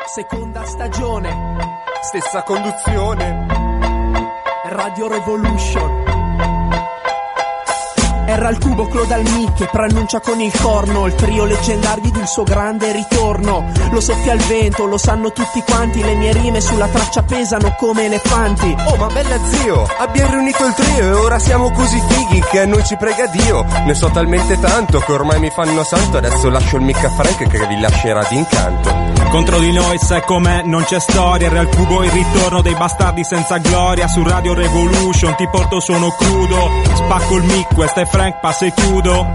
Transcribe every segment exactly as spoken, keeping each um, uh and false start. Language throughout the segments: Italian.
Seconda stagione, stessa conduzione, Radio Revolution. Era al cubo Claude Almi che preannuncia con il corno il trio leggendario del suo grande ritorno. Lo soffia il vento, lo sanno tutti quanti, le mie rime sulla traccia pesano come elefanti. Oh ma bella zio, abbiamo riunito il trio e ora siamo così fighi che a noi ci prega Dio. Ne so talmente tanto che ormai mi fanno santo, adesso lascio il mic a Frank che vi lascerà d'incanto. Contro di noi sai com'è, non c'è storia, era il cubo il ritorno dei bastardi senza gloria. Su Radio Revolution ti porto suono crudo, spacco il mic, questa è Frank, passa e chiudo.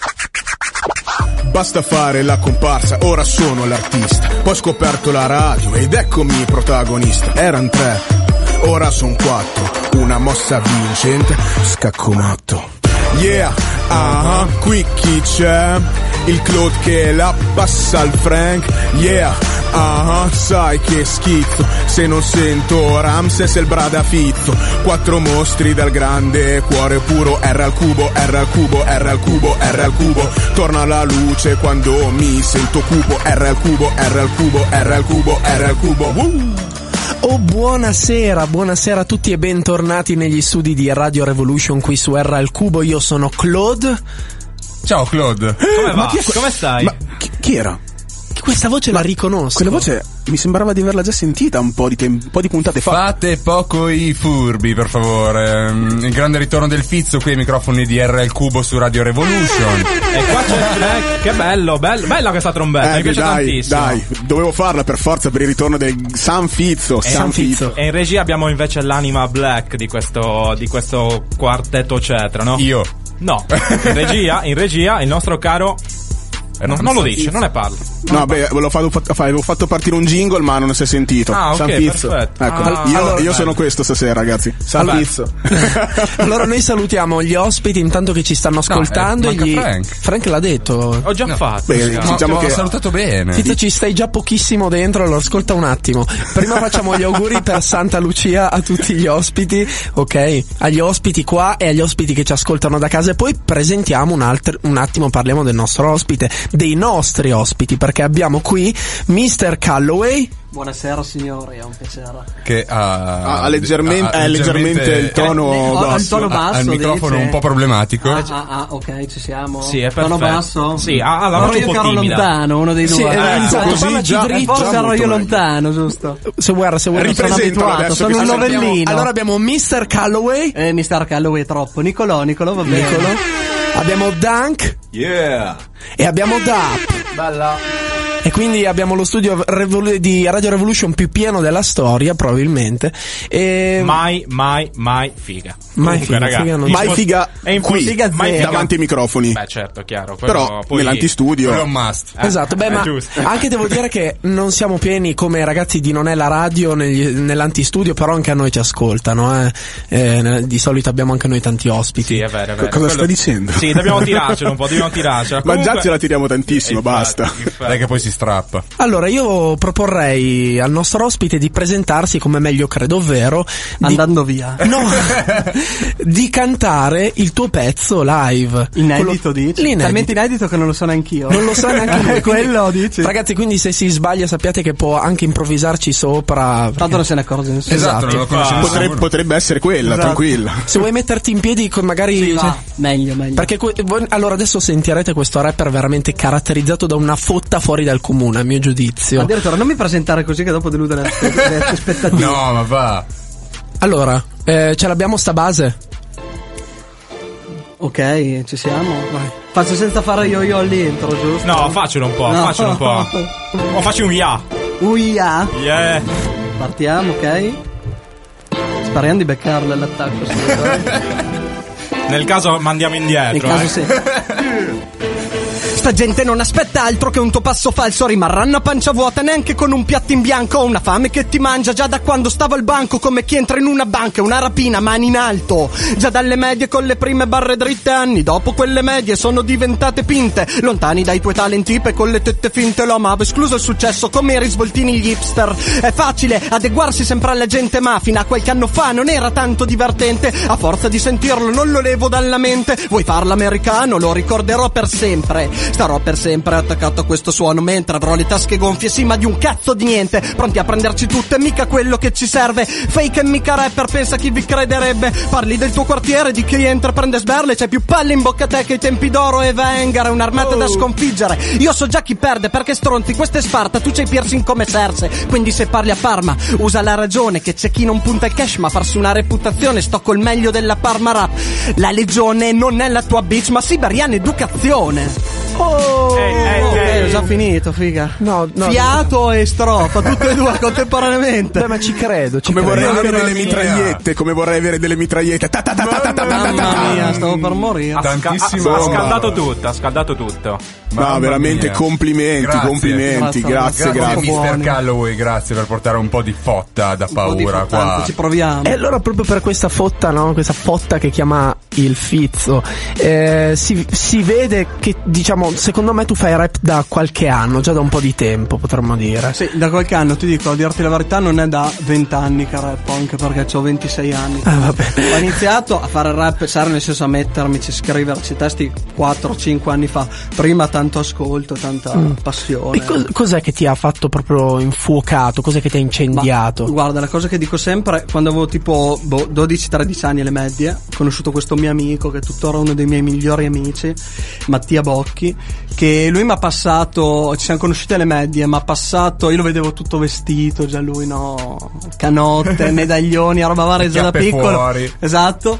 Basta fare la comparsa, ora sono l'artista. Poi ho scoperto la radio ed eccomi protagonista. Eran tre, ora son quattro, una mossa vincente, scacco matto. Yeah, ah, uh-huh. Qui chi c'è? Il Claude che la passa al Frank. Yeah, ah, uh-huh. Sai che schizzo se non sento Ramses e il Bradafitto. Quattro mostri dal grande cuore puro. R al cubo, R al cubo, R al cubo, R al cubo. Torna la luce quando mi sento cupo. R al cubo, R al cubo, R al cubo, R al cubo. Woo! Oh, buonasera, buonasera a tutti e bentornati negli studi di Radio Revolution qui su R al Cubo. Io sono Claude. Ciao Claude. Come va? Ma chi è que- Come stai? Ma chi, chi era? Questa voce la riconosco. Quella voce mi sembrava di averla già sentita un po' di, tem- un po' di puntate fa. Fate poco i furbi, per favore. Il grande ritorno del Fizzo qui ai microfoni di R al Cubo su Radio Revolution. E qua c'è il Black. Che bello, bello, bella questa trombetta, Eh, mi piace dai, tantissimo. dai, dovevo farla per forza per il ritorno del San Fizzo. E, San Fizzo. e in regia abbiamo invece l'anima Black di questo, di questo quartetto cetra, no? Io. No, in regia, in regia il nostro caro... Eh, non, non lo dice, non ne parla. No, non beh, avevo fatto, avevo fatto partire un jingle ma non si è sentito. Ah, ok, San Fizzo. perfetto. Ecco, Ah, io, allora, io sono bello. questo stasera, ragazzi. San Vabbè. Fizzo. Allora noi salutiamo gli ospiti intanto che ci stanno ascoltando. eh, e manca gli... Frank. Frank l'ha detto. Ho già fatto. Beh, diciamo. diciamo No, che- ho salutato bene. Fizzo, ci stai già pochissimo dentro, allora ascolta un attimo. Prima facciamo gli auguri per Santa Lucia a tutti gli ospiti, ok? Agli ospiti qua e agli ospiti che ci ascoltano da casa, e poi presentiamo un, altro, un attimo, parliamo del nostro ospite, dei nostri ospiti, perché abbiamo qui mister Calloway. Buonasera signori, è un piacere. Che ha, Ha leggermente- è leggermente il tono Eh, ho- basso. il tono basso, ha il microfono dice. un po' problematico. Ah, ah, ah, ok, ci siamo. Sì, è Tono perfetto. basso? Sì, ha- ha la Ero voce io un che po' ero timida. lontano, uno dei due. Sì, Eh, esatto, così parlaci già- dritto. Forse già ero molto io meglio. lontano, giusto? Se guarda, se vuoi non sono Ripresentalo abituato, adesso, sono che un sentiamo. novellino. Allora abbiamo mister Calloway, Eh, mister Calloway è troppo. Nicolò, Nicolò, va bene. Nicolo. Abbiamo Dunk. Yeah. E abbiamo Dap. Bella. E quindi abbiamo lo studio Revol- di Radio Revolution più pieno della storia, probabilmente. E... Mai, mai, mai figa. Mai Comunque, figa, raga, figa non- Mai figa è impossibile. Figa Mai zero. figa. davanti ai microfoni. Beh, certo, chiaro. Quello Però poi... nell'antistudio. Quello è un must. Eh, Esatto, beh, è ma giusto. anche devo dire che non siamo pieni come ragazzi di Non è la radio negli- nell'antistudio, però anche a noi ci ascoltano, eh. Eh, di solito abbiamo anche noi tanti ospiti. Sì, è vero, è vero. Cosa Quello- stai dicendo? Sì, dobbiamo tirarcelo un po', dobbiamo tirarcela. Ma già Comunque- ce la tiriamo tantissimo, Infatti, basta. infatti. Dai che poi si strappa. Allora, io proporrei al nostro ospite di presentarsi come meglio credo, ovvero di- Andando via. no, di cantare il tuo pezzo live. Inedito, Quello- dici? L'inedito. Talmente inedito che non lo so neanch'io. Non lo sa neanche lui. Eh, quello, dici? Ragazzi, quindi se si sbaglia sappiate che può anche improvvisarci sopra. Tanto non se ne accorge nessuno. Esatto, non lo conosciamo. Potrebbe, potrebbe essere quella, Esatto. tranquilla. Se vuoi metterti in piedi con magari Sì, cioè, va. Meglio, meglio. perché que- voi- allora adesso sentirete questo rapper veramente caratterizzato da una fotta fuori dal comune, a mio giudizio. Addirittura non mi presentare così che dopo delude le aspe- le aspettative. No, ma va. Allora, eh, ce l'abbiamo sta base? Ok, ci siamo. Vai. Faccio senza fare io io all'intro, giusto? No, faccelo un po', No. faccelo un po'. O facci un ya. Uia. Yeah. Partiamo, ok? Speriamo di beccarle all'attacco. Sì, Nel caso mandiamo indietro. in caso eh. sì. Sta gente non aspetta altro che un tuo passo falso. Rimarranno a pancia vuota neanche con un piatto in bianco. Una fame che ti mangia già da quando stavo al banco, come chi entra in una banca. Una rapina, mani in alto. Già dalle medie con le prime barre dritte. Anni dopo quelle medie sono diventate pinte. Lontani dai tuoi talenti e con le tette finte. Lo amavo, escluso il successo come i risvoltini gli hipster. È facile adeguarsi sempre alla gente, ma fino a qualche anno fa non era tanto divertente. A forza di sentirlo non lo levo dalla mente. Vuoi farlo americano? Lo ricorderò per sempre. Starò per sempre attaccato a questo suono mentre avrò le tasche gonfie, sì ma di un cazzo di niente, pronti a prenderci tutto e mica quello che ci serve. Fake e mica rapper, pensa chi vi crederebbe. Parli del tuo quartiere, di chi entra prende sberle, c'hai più palle in bocca a te che i tempi d'oro e Wenger, è un'armata oh. da sconfiggere. Io so già chi perde perché stronzi, questa è Sparta, tu c'hai piercing come Cersei. Quindi se parli a Parma usa la ragione che c'è chi non punta il cash ma farsi una reputazione. Sto col meglio della Parma rap. La legione non è la tua bitch ma siberiana educazione. Oh, ehi, ehi, ok, ehi. ho già finito, figa. No, no, Fiato no. e strofa, tutte e due contemporaneamente. Beh, ma ci credo, ci come credo. vorrei avere delle mia. mitragliette, come vorrei avere delle mitragliette. Ta ta ta ta ta ta ta ta. Mamma mia, stavo per morire. Ha, sca- Tantissimo. ha, ha scaldato tutto, ha scaldato tutto. No, Mamma veramente mia. complimenti, Grazie. complimenti, grazie, Grazie, grazie. mister Calloway, grazie per portare un po' di fotta da Un po' di paura fottante, qua. ci proviamo. E allora proprio per questa fotta, no? Questa fotta che chiama il Fizzo, eh, si, si vede che, diciamo, secondo me tu fai rap da qualche anno, già da un po' di tempo, potremmo dire. Sì, da qualche anno, ti dico, a dirti la verità, non è da vent'anni che rappo, anche perché ho ventisei anni. Ah, vabbè. Ho iniziato a fare rap, serio, nel senso a mettermici, scriverci testi quattro cinque anni fa. Prima tanto ascolto, tanta Mm. passione. E cos- cos'è che ti ha fatto proprio infuocato? Cos'è che ti ha incendiato? Ma, guarda, la cosa che dico sempre, quando avevo tipo boh, dodici tredici anni alle medie, ho conosciuto questo mio amico che è tuttora uno dei miei migliori amici, Mattia Bocchi, che lui mi ha passato, ci siamo conosciuti alle medie, mi ha passato, io lo vedevo tutto vestito, già lui no, canotte, medaglioni, roba varia già da Chiappe piccolo. fuori. Esatto.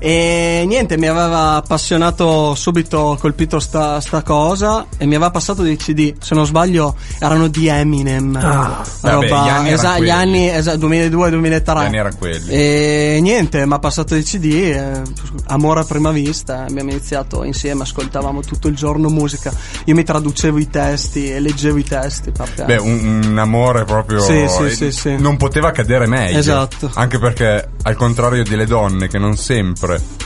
E niente, mi aveva appassionato subito, colpito sta, sta cosa e mi aveva passato dei C D, se non sbaglio erano di Eminem. Ah, vabbè, gli anni erano esa- gli quelli. anni esa- duemiladue duemilatré. Gli anni erano quelli. E niente, mi ha passato dei C D, eh, amore a prima vista, abbiamo iniziato insieme, ascoltavamo tutto il giorno musica. Io mi traducevo i testi e leggevo i testi perché Beh, un, un amore proprio. Sì, sì, eh, sì, sì. Non poteva cadere meglio. Esatto. Anche perché, al contrario delle donne, che non sempre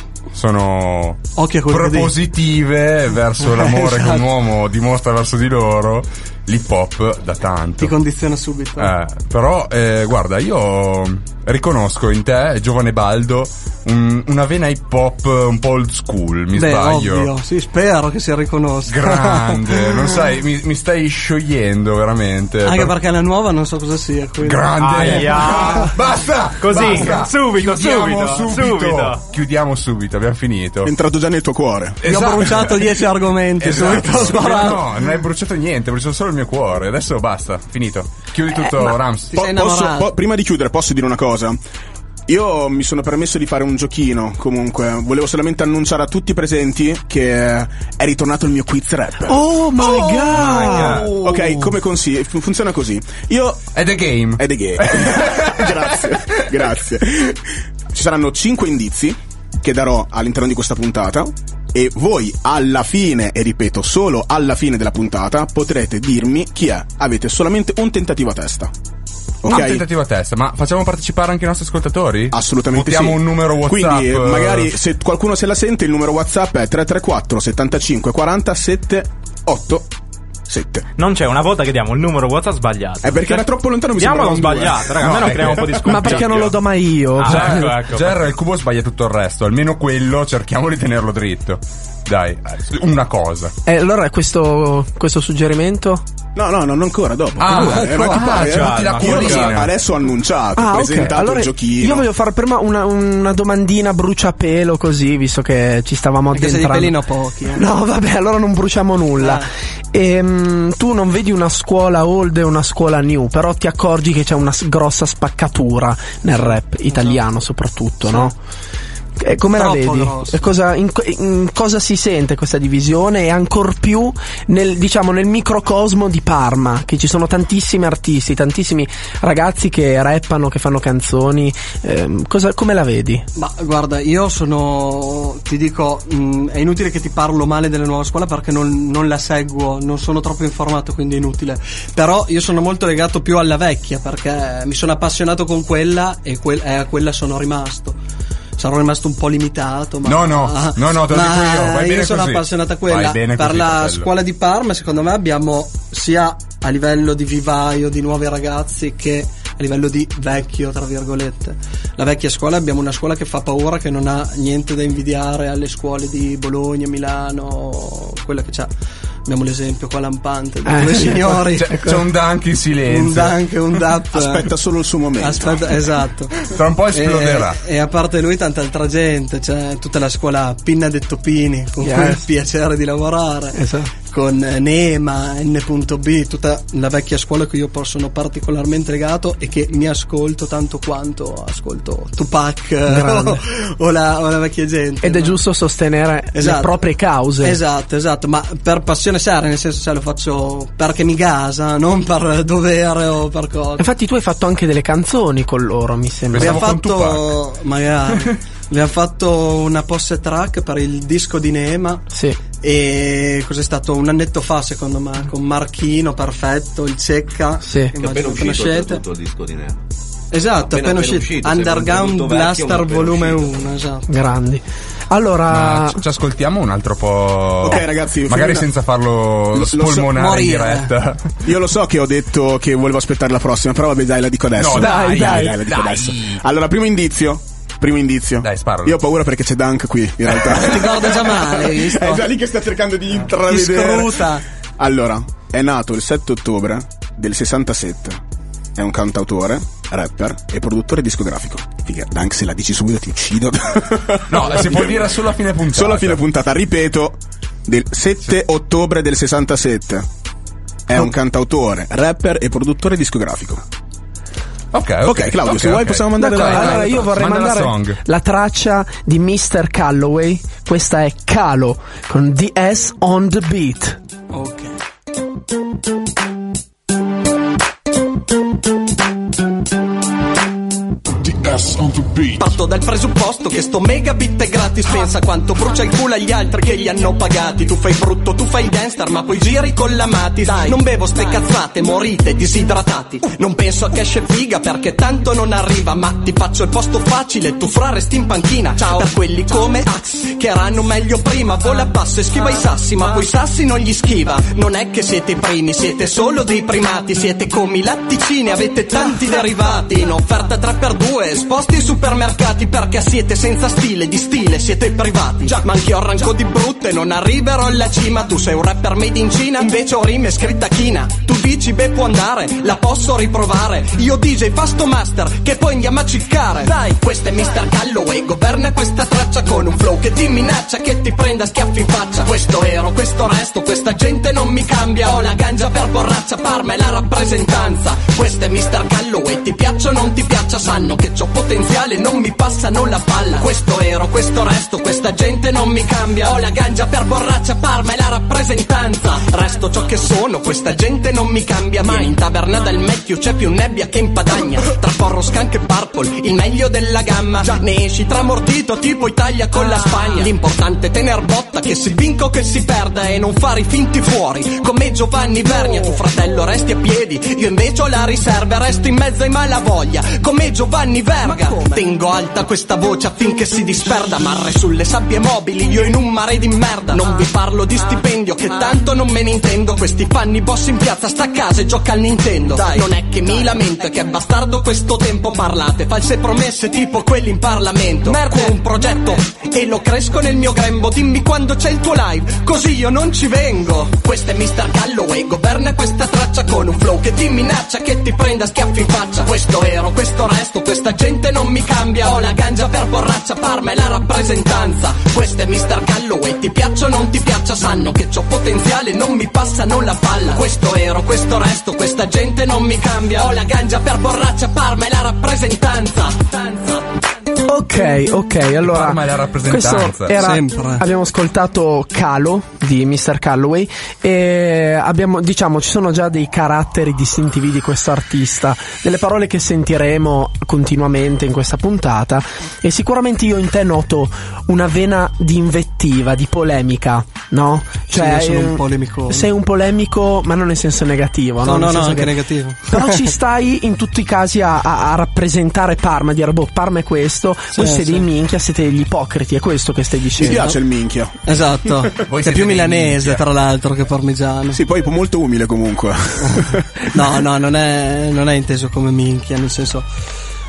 sono Occhio a quel che propositive verso l'amore che Esatto. un uomo dimostra verso di loro, l'hip hop da tanto. ti condiziona subito. Eh, però, eh, guarda, io riconosco in te, giovane Baldo, un- una vena hip hop un po' old school, mi Beh, sbaglio? ovvio, sì, spero che si riconosca. Grande, non sai, mi, mi stai sciogliendo veramente. Anche Per- perché la nuova non so cosa sia. Quindi. Grande. Aia. Basta. Così, basta. subito, Chiudiamo subito, subito. Chiudiamo subito, abbiamo finito. È entrato già nel tuo cuore. Io Esatto. ho bruciato dieci argomenti Esatto. subito, ho sparato. No, non hai bruciato niente, hai bruciato solo il mio cuore. Adesso basta, finito. Chiudi tutto, ma- Rams. Ti Po- sei posso- innamorato? po- prima di chiudere, posso dire una cosa? Io mi sono permesso di fare un giochino, comunque. Volevo solamente annunciare a tutti i presenti che è ritornato il mio quiz rap. Oh my god! Ok, come consigli? Fu- funziona così. Io È the game. È the game. Grazie, grazie. Ci saranno cinque indizi che darò all'interno di questa puntata e voi alla fine, e ripeto solo alla fine della puntata, potrete dirmi chi è. Avete solamente un tentativo a testa. Ok? Un tentativo a testa, ma facciamo partecipare anche i nostri ascoltatori? Assolutamente Votiamo sì. un numero WhatsApp. Quindi magari se qualcuno se la sente, il numero WhatsApp è tre tre quattro settantacinque quaranta sette otto sette. Non c'è, una volta che diamo il numero WhatsApp sbagliato. È perché era troppo lontano, mi Diamolo sembrava un due. sbagliato, raga, No, almeno è creiamo che- un po' di sconfiggio. Ma perché non lo do mai io? Ah, Cioè, ecco, ecco. Ger, il cubo sbaglia tutto il resto, almeno quello cerchiamo di tenerlo dritto. Dai, una cosa. eh, allora questo, questo suggerimento? No, no, non ancora, dopo. Ah, Figurati, eh, ma chi ah, pare, cioè, eh? butti la Io corrina. adesso ho annunciato, ho Ah, ok. presentato Allora il giochino. io voglio fare prima una, una domandina bruciapelo così, visto che ci stavamo Anche se di addentrando. pelino pochi. Eh. No, vabbè, allora non bruciamo nulla. Ehm, tu non vedi una scuola old e una scuola new, però ti accorgi che c'è una s- grossa spaccatura nel rap italiano, soprattutto, no? E come la Troppo vedi? grossa. E cosa, in, in cosa si sente questa divisione e ancor più nel, diciamo, nel microcosmo di Parma, che ci sono tantissimi artisti, tantissimi ragazzi che rappano, che fanno canzoni. Ehm, cosa, come la vedi? Ma guarda, io sono, ti dico, mh, è inutile che ti parlo male della nuova scuola perché non, non la seguo, non sono troppo informato, quindi è inutile. Però io sono molto legato più alla vecchia perché mi sono appassionato con quella e, quel, e a quella sono rimasto. Sarò rimasto un po' limitato, ma No, no, no, no, te lo ma dico io, vai bene sono così. appassionato a quella. Vai bene Per così, la fratello. scuola di Parma, secondo me abbiamo sia a livello di vivaio di nuovi ragazzi che a livello di vecchio, tra virgolette. La vecchia scuola, abbiamo una scuola che fa paura, che non ha niente da invidiare alle scuole di Bologna, Milano, quella che c'ha abbiamo l'esempio qua lampante di Eh, due sì, signori. C'è, c'è un dunk in silenzio. Un dunk e un dap. Aspetta solo il suo momento. Aspetta, esatto. Tra un po' esploderà. E, e a parte lui tanta altra gente, c'è tutta la scuola Pinna detto Pini, con Yes. cui è il piacere di lavorare. Esatto. Con Nema, N punto B, tutta la vecchia scuola a cui io sono particolarmente legato e che mi ascolto tanto quanto ascolto Tupac o, o, la, o la vecchia gente. Ed è no? giusto sostenere Esatto. le proprie cause. Esatto, esatto, ma per passione seria, nel senso, se lo faccio perché mi gasa, non per dovere o per cosa. Infatti tu hai fatto anche delle canzoni con loro, mi sembra. Abbiamo Pensavo con fatto, magari, abbiamo fatto una posse track per il disco di Nema. Sì. E cos'è stato un annetto fa secondo me, con Marchino Perfetto, il Cecca, Sì. immagino Appena uscito conoscete. tutto il disco di Nero. Esatto, Appena- appena, appena uscito, uscito, Underground sempre un prodotto vecchio, ma Blaster appena volume uscito. uno, esatto. Grandi. Allora, Ma ci, ci ascoltiamo un altro po'. Ok, ragazzi, magari fammi- senza farlo Lo- lo so- spolmonare in morire. diretta. Io lo so che ho detto che volevo aspettare la prossima, però vabbè, dai, la dico adesso. No, dai, dai, la dico dai. adesso. Allora, primo indizio. Primo indizio. Dai, sparalo. Io ho paura perché c'è Dunk qui, in realtà. Ti guarda già male, hai visto? È già lì che sta cercando di Ti intravedere. scruta. Allora, è nato il sette ottobre del sessantasette. È un cantautore, rapper e produttore discografico. Figa, Dunk, se la dici subito ti uccido. No, si può dire solo a fine puntata. Solo a fine puntata, ripeto, del sette ottobre del sessantasette. È un cantautore, rapper e produttore discografico. Ok, ok. Ok, Claudio, ok, se vuoi ok. possiamo mandare d'accordo, la... allora io vorrei Manda la mandare song. la traccia di mister Calloway. Questa è Calo con D S on the beat. Ok. Parto dal presupposto che sto megabit è gratis. Pensa quanto brucia il culo agli altri che li hanno pagati. Tu fai brutto, tu fai il gangster, ma poi giri con la mati. Dai, non bevo ste cazzate, morite disidratati. Non penso a cash e figa perché tanto non arriva. Ma ti faccio il posto facile, tu fra resti in panchina. Ciao per quelli come Axe che erano meglio prima. Vola basso e schiva i sassi, ma poi i sassi non gli schiva. Non è che siete i primi, siete solo dei primati. Siete come i latticini, avete tanti derivati. In offerta tre per due, esposti ai supermercati perché siete senza stile, di stile siete privati. Già, ma anch'io arranco di brutte, non arriverò alla cima. Tu sei un rapper made in Cina, invece ho rime scritta china. Tu dici beh può andare, la posso riprovare. Io D J Fasto Master, che poi andiamo a ciccare. Dai, questo è mister Calloway, governa questa traccia con un flow che ti minaccia, che ti prenda schiaffi in faccia. Questo ero, questo resto, questa gente non mi cambia. Ho la ganja per borraccia, Parma è la rappresentanza. Questo è mister Calloway, ti piaccia o non ti piaccia, sanno che c'ho potenziale, non mi passano la palla. Questo ero, questo resto, questa gente non mi cambia. Ho la ganja per borraccia, Parma è la rappresentanza. Resto ciò che sono, questa gente non mi cambia mai. In taverna del Matthew c'è più nebbia che in Padagna. Tra porro, skunk e purple, il meglio della gamma. Ne esci tramordito tipo Italia con la Spagna. L'importante è tener botta, che si vinca o che si perda, e non fare i finti fuori come Giovanni Vernia. Tu fratello resti a piedi, io invece ho la riserva, resto in mezzo ai malavoglia come Giovanni Verga. Tengo alta questa voce affinché si disperda, marre sulle sabbie mobili, io in un mare di merda. Non vi parlo di stipendio che tanto non me ne intendo. Questi fanno i boss in piazza, sta a casa e gioca al Nintendo. Dai, non è che mi lamento, è che è bastardo questo tempo. Parlate false promesse tipo quelli in Parlamento. Merda, un progetto e lo cresco nel mio grembo. Dimmi quando c'è il tuo live, così io non ci vengo. Questo è mister Calloway, governa questa traccia con un flow che ti minaccia, che ti prenda schiaffi in faccia. Questo ero, questo resto, questa gente non mi cambia. Ho la ganja per borraccia, Parma è la rappresentanza. Questo è mister Calloway, ti piaccia o non ti piaccia, sanno che c'ho potenziale, non mi passano la palla. Questo ero, questo resto, questa gente non mi cambia. Ho la ganja per borraccia, Parma è la rappresentanza. Ok, ok, allora Parma è la rappresentanza. questo era, Sempre. abbiamo ascoltato Calo di mister Calloway e abbiamo, diciamo, ci sono già dei caratteri distintivi di questo artista, delle parole che sentiremo continuamente in questa puntata, e sicuramente io in te noto una vena di invettiva, di polemica, no? Cioè, Sì, io sono un eh, polemico. sei un polemico, ma non nel senso negativo, no? No, Nel no, no, senso anche che- negativo. Però ci stai in tutti i casi a, a, a rappresentare Parma, a dire boh, Parma è questo, voi siete sì. dei minchia, siete degli ipocriti, è questo che stai Mi dicendo. piace il minchia. Esatto. Voi Sei siete più dei milanese minchia. tra l'altro che parmigiano. Sì, poi molto umile comunque. No, no, non è, non è inteso come minchia, nel senso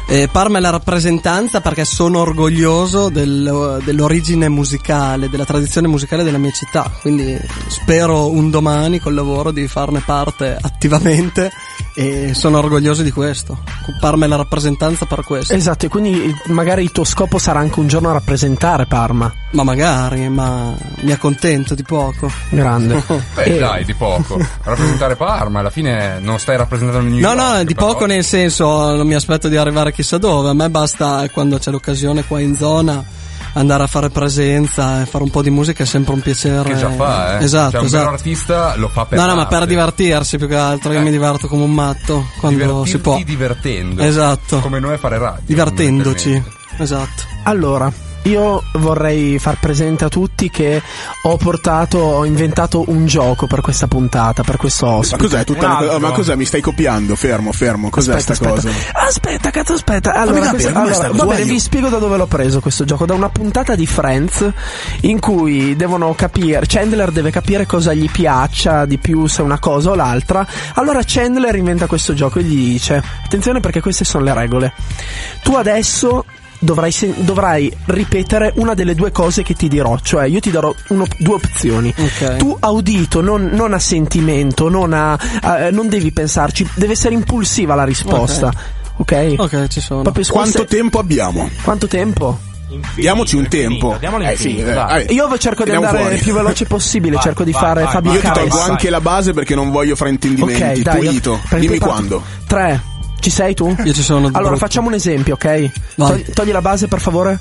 Eh, Parma è la rappresentanza perché sono orgoglioso del, dell'origine musicale, della tradizione musicale della mia città, quindi spero un domani col lavoro di farne parte attivamente e sono orgoglioso di questo. Parma è la rappresentanza per questo. Esatto, e quindi magari il tuo scopo sarà anche un giorno rappresentare Parma. Ma magari, ma mi accontento di poco. Grande. Beh, E- dai, di poco. Rappresentare Parma, alla fine non stai rappresentando New No, York. no, di però. poco nel senso, non mi aspetto di arrivare chissà dove, a me basta quando c'è l'occasione qua in zona andare a fare presenza e fare un po' di musica è sempre un piacere. Che già fa, eh. Esatto, cioè, un esatto. vero artista lo fa per No, no, ma l'arte. per divertirsi più che altro, io Eh. mi diverto come un matto quando Divertirti si può. divertendo. Esatto. Come noi a fare radio. Divertendoci. fondamentalmente. Esatto. Allora, io vorrei far presente a tutti che ho portato, ho inventato un gioco per questa puntata, per questo Ma ospite. cos'è tutta Un una co- altro. ma cos'è? Mi stai copiando? Fermo, fermo. Cos'è Aspetta, sta aspetta. cosa? Aspetta, cazzo, aspetta. Allora, Fammi questo- capire, come allora, sta va cosa? bene, Io. vi spiego da dove l'ho preso questo gioco. Da una puntata di Friends in cui devono capire, Chandler deve capire cosa gli piaccia di più, se una cosa o l'altra. Allora Chandler inventa questo gioco e gli dice: attenzione perché queste sono le regole. Tu adesso dovrai, sen- dovrai ripetere una delle due cose che ti dirò, cioè io ti darò uno- due opzioni. Ok. Tu a udito, non, non a sentimento, non a, a- non devi pensarci, deve essere impulsiva la risposta. Ok? Ok, ci sono. Proprio su- Quanto se- tempo abbiamo? quanto tempo? Diamoci un Infinito, tempo. diamolo Eh sì, infinito, eh, dai. vabbè. Io cerco di Tiriamo andare fuori. il più veloce possibile, Vai, cerco di vai, fare vai, Fabio vai, Io ti Cares. tolgo vai. anche la base perché non voglio fraintendimenti. Ok, dai, io- Pulito. perché Dimmi parto- quando. Tre. Ci sei tu? Io ci sono. Allora brutto. facciamo un esempio, ok? Vai. Togli, togli la base per favore.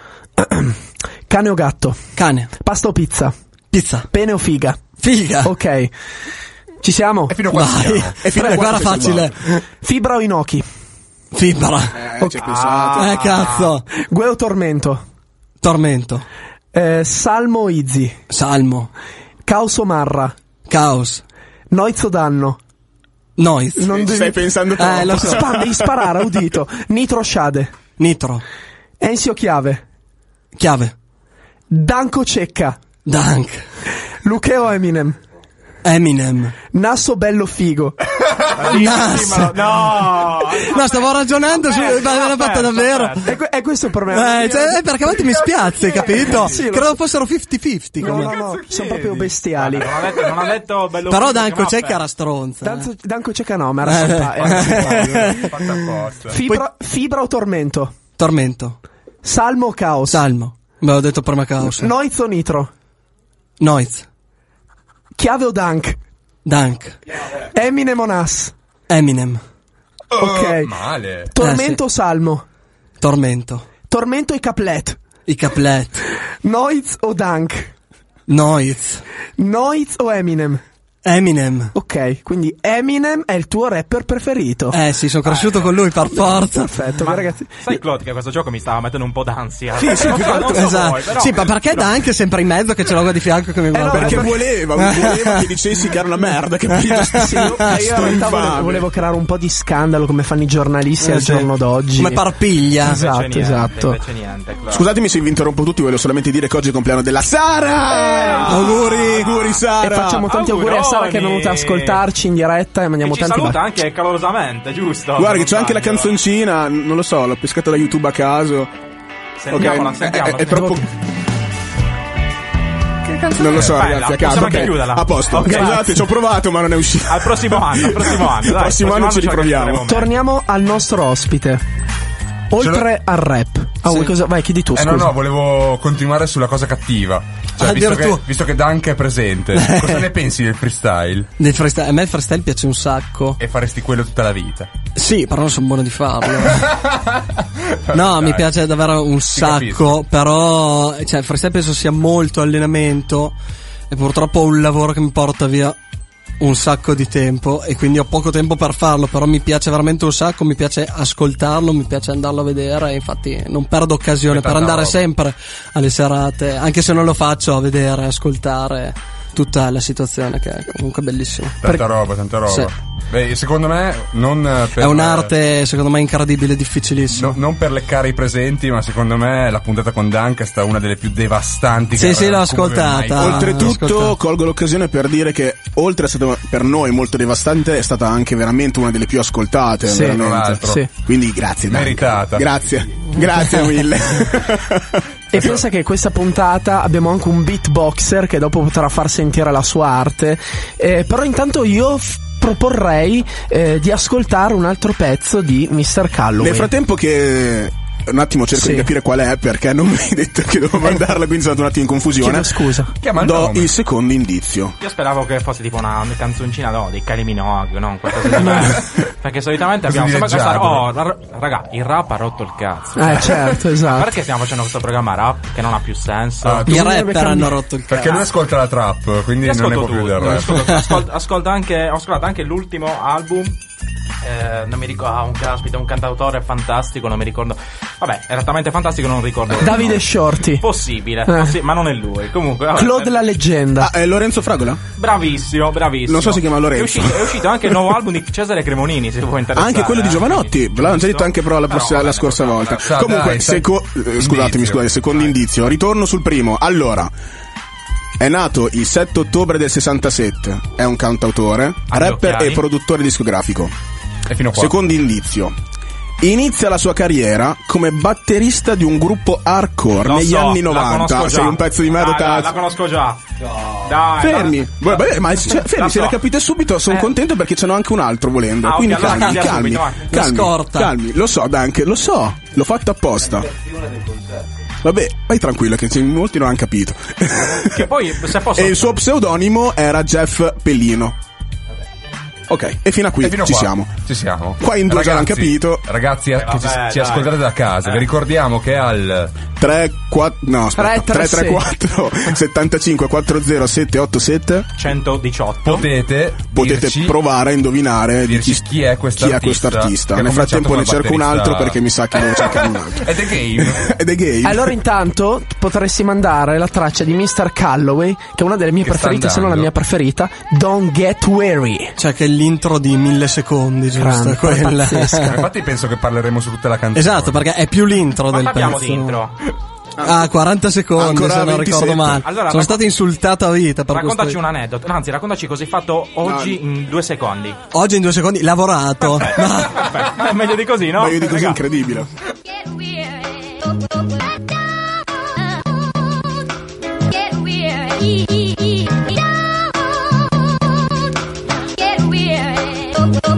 Cane o gatto? Cane. Pasta o pizza? Pizza. Pene o figa? Figa. Ok. Ci siamo? E fino a quando Vai. siamo? E fino a Eh, quando guarda sei facile. Fibra o inoki? Fibra. Eh, ci hai pensato. Eh, cazzo. Gue o tormento? Tormento. Eh, salmo o izzi? Salmo. Caos o marra? Caos. Noiz o danno? Noise. Non devi... Stai pensando troppo. Eh, lo so. Spam, devi sparare, udito. Nitro o shade? Nitro. Enzio chiave? Chiave. Danco cecca? Dunk. Lucheo o Eminem? Eminem. Nasso bello figo? Nas. No! No, stavo ragionando su. Ma me l'ha fatta davvero. E que- è questo il problema. Eh, cioè, eh, perché a volte mi spiazzi, capito? Sì, lo- Credo fossero cinquanta cinquanta. No, come- no, no, sono proprio bestiali. Non ha detto, non ha detto bello Però figo, Danco che Cecca no, era stronza. eh. Danzo- Danco cecca no, ma era simpa- era simpatico. Fatta apposta. Fibra, fibra o tormento? Tormento. Salmo o caos? Salmo. Me l'ho detto prima caos. Noiz o nitro? Noise. Chiave o dunk? Dunk. Eminem o Nas? Eminem. Ok. Male. Tormento o salmo? Tormento. Tormento e caplet? I caplet. Noiz o dunk? Noise. Noiz o Eminem? Eminem. Ok, quindi Eminem è il tuo rapper preferito. Eh sì, sono cresciuto con lui per forza. Perfetto, Ma ragazzi. sai Claude che questo gioco mi stava mettendo un po' d'ansia. Sì, sì, non più so, che non altro- so Esatto. voi, però- Sì, ma perché Dunk è sempre in mezzo che ce l'ho qua di fianco che mi guarda? no, Perché perché- voleva, voleva che dicessi che era una merda, capito? Sì, io, io in realtà infame. volevo, volevo creare un po' di scandalo come fanno i giornalisti Eh, al sì. giorno d'oggi. Come parpiglia. Esatto, Invece niente, esatto. Invece niente, Claude. Scusatemi se vi interrompo tutti, voglio solamente dire che oggi è il compleanno della Sara! Auguri, auguri E Sara! facciamo tanti auguri a Sara che è Auguroni. venuta a ascoltarci in diretta e mandiamo Che ci tanti saluta baci. anche calorosamente, giusto? Guarda che Non c'è anche la sbaglio. canzoncina, non lo so, l'ho pescata da YouTube a caso. Sentiamola, Ok, sentiamola. è, è troppo... Che canzone Non lo è? so, Bella, ragazzi, a possiamo caso. anche ok. chiuderla. A posto. Ok. Scusate, ci ho provato, ma non è uscito. Al prossimo anno, al prossimo anno, dai. Il prossimo anno ci ce la riproviamo. canteremo. Torniamo al nostro ospite. Oltre al rap. Ah, vuoi cosa... Vai, chiedi tu, Eh scusa. no, no, volevo continuare sulla cosa cattiva. Cioè, Ah, visto, dire che, tu. visto che Dunk è presente, cosa ne pensi del freestyle? Del freestyle- a me il freestyle piace un sacco. E faresti quello tutta la vita? Sì, però non sono buono di farlo. No, mi Dai. piace davvero un sacco, capisco. però cioè il freestyle penso sia molto allenamento e purtroppo ho un lavoro che mi porta via un sacco di tempo e quindi ho poco tempo per farlo, però mi piace veramente un sacco, mi piace ascoltarlo, mi piace andarlo a vedere e infatti non perdo occasione Fai per tanta andare roba. sempre alle serate, anche se non lo faccio, a vedere, ascoltare. tutta la situazione, che è comunque bellissima. Tanta Per- roba, tanta roba. Sì. Beh, secondo me non per, è un'arte secondo me incredibile, difficilissima. no, non per leccare i presenti, ma secondo me la puntata con Dunk è stata una delle più devastanti. Sì, che sì, l'ho Ralcubo abbia mai ascoltata. fatto. Oltretutto ascolta. colgo l'occasione per dire che oltre a essere per noi molto devastante, è stata anche veramente una delle più ascoltate. Sì, veramente. tra l'altro. Sì. Quindi grazie, Dunk. Meritata. Grazie, grazie mille. E pensa che questa puntata abbiamo anche un beatboxer che dopo potrà far sentire la sua arte. Eh, però intanto io f- proporrei eh, di ascoltare un altro pezzo di mister Calloway. Nel frattempo che un attimo cerco Sì. di capire qual è, perché non mi hai detto che dovevo mandarla, quindi sono andato un attimo in confusione. Chiedo scusa. Chiama il Do nome. il secondo indizio. Io speravo che fosse tipo una canzoncina no, dei Kylie Minogue, no? Qualcosa di diverso. Perché solitamente abbiamo Così sempre dileggiato. questa. Oh, ra- raga, il rap ha rotto il cazzo. Eh certo, esatto. Perché stiamo facendo questo programma rap che non ha più senso? Ah, tu- I Bisognerebbe rapper cambiare. hanno rotto il cazzo. Perché lui ascolta la trap, quindi Io non ne ascolto può più tutto, del rap. ascolto, ascolto, ascolto anche, ho ascoltato anche l'ultimo album. Eh, non mi ricordo, ah, un caspita, un cantautore fantastico, non mi ricordo. Vabbè, era talmente fantastico, non ricordo. Davide Shorty. Possibile, Eh. possi- ma non è lui. Comunque, vabbè, Claude la leggenda. Ah, è Lorenzo Fragola? bravissimo, bravissimo. Non so se si chiama Lorenzo. È uscito, è uscito anche il nuovo album di Cesare Cremonini, se vuoi interessare. Anche quello di eh. Giovanotti, ve l'avevano già detto anche però la, prossima- Però, la vabbè, scorsa vabbè, volta. vabbè. Comunque, Dai, seco- sai- eh, scusatemi, indizio. scusate, secondo indizio. Ritorno sul primo. Allora, è nato il sette ottobre del sessantasette. È un cantautore, Ha gli rapper occhiali? e produttore discografico. E fino qua. Secondo indizio. Inizia la sua carriera come batterista di un gruppo hardcore Lo negli so, anni la novanta. conosco già. Sei un pezzo di merda, Dai, dai, cazzo. La conosco già. Dai, Fermi, dai. Vabbè, ma se, fermi, La se so. la capite subito, sono Eh. contento perché ce n'ho anche un altro volendo. Ah, ok, Quindi allora calmi, cambia calmi, subito, va. calmi, La scorta. calmi. Lo so, Dunk, lo so, l'ho fatto apposta. Vabbè, vai tranquillo che molti non hanno capito. Che poi, se posso. E il suo pseudonimo era Jeff Pellino. Ok, e fino a qui E fino ci qua. siamo. Ci siamo. Qua in due già l'hanno capito. Ragazzi eh, che ci, vabbè, ci dai. ascoltate da casa, vi ricordiamo che al tre quattro no, aspetta, tre tre tre tre quattro settantacinque quaranta sette ottantasette. centodiciotto. potete Potete dirci, provare a indovinare di dirci chi è quest'artista, chi è quest'artista. che ha Nel frattempo ne cominciato cerco un come altro batterista. perché mi sa che devo cercare un altro. Ed è game. Ed è gay. Allora intanto potresti mandare la traccia di mister Calloway, che è una delle mie Che sta preferite, se non la andando. mia preferita, Don't Get Weary. Cioè che è l'intro di mille secondi, giusto? Grande, Quella. pazzesca. Infatti penso che parleremo su tutta la canzone. Esatto, perché è più l'intro Quanto del abbiamo pezzo. di intro? Ah, quaranta secondi, Ancora se non ventisette. ricordo male. Allora, Sono racco- stato insultato a vita per Raccontaci questo. un aneddoto. Anzi, raccontaci cosa hai fatto oggi in due secondi. Oggi in due secondi lavorato. Ma- Perfetto. È meglio di così, no? Ma io di così Raga. incredibile. Get weary. Get weary. Get weary.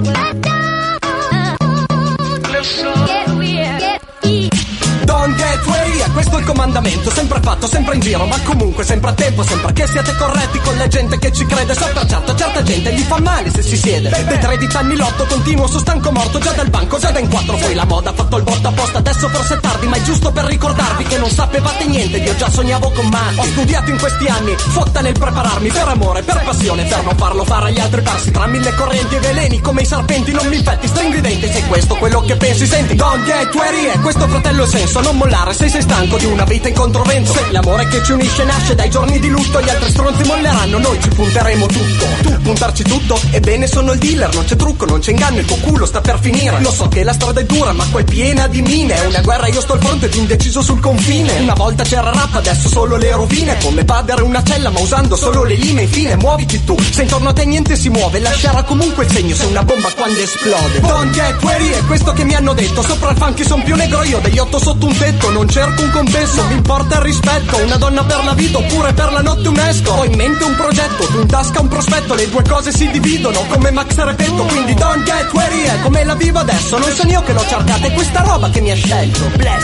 Get weary. Don't get weary, è questo il comandamento. Sempre fatto, sempre in giro, ma comunque sempre a tempo. Sempre che siate corretti con la gente che ci crede. So per certo, certa gente gli fa male se si siede. Dai tredici anni l'otto, continuo su stanco morto. Già dal banco, già da in quattro. Poi la moda ha fatto il botto apposta. Adesso forse è tardi, ma è giusto per ricordarvi che non sapevate niente. Io già sognavo con Matti. Ho studiato in questi anni, fotta nel prepararmi. Per amore, per passione, per non farlo fare agli altri passi. Tra mille correnti e veleni, come i serpenti. Non mi infetti, stringi i denti. Se questo è quello che pensi, senti. Don't get weary, è questo fratello il senso. Non mollare se sei stanco di una vita in controvento. Se l'amore che ci unisce nasce dai giorni di lutto, gli altri stronzi molleranno, noi ci punteremo tutto. Tu puntarci tutto? Ebbene sono il dealer, non c'è trucco, non c'è inganno, il tuo culo sta per finire. Lo so che la strada è dura, ma qua è piena di mine. È una guerra, io sto al fronte ed indeciso sul confine. Una volta c'era rap, adesso solo le rovine. Come padere una cella, ma usando solo le lime. Infine muoviti tu, se intorno a te niente si muove, lascerà comunque il segno, sei una bomba quando esplode. Don't get weary, è questo che mi hanno detto. Sopra il funky son più negro io, degli otto sotto un tetto. Non cerco un compenso, mi importa il rispetto. Una donna per la vita oppure per la notte un esco. Ho in mente un progetto, tu in tasca un prospetto. Le due cose si dividono come Max e Repetto. Quindi don't get weary, è come la vivo adesso. Non sono io che l'ho cercata, è questa roba che mi ha scelto. Bless.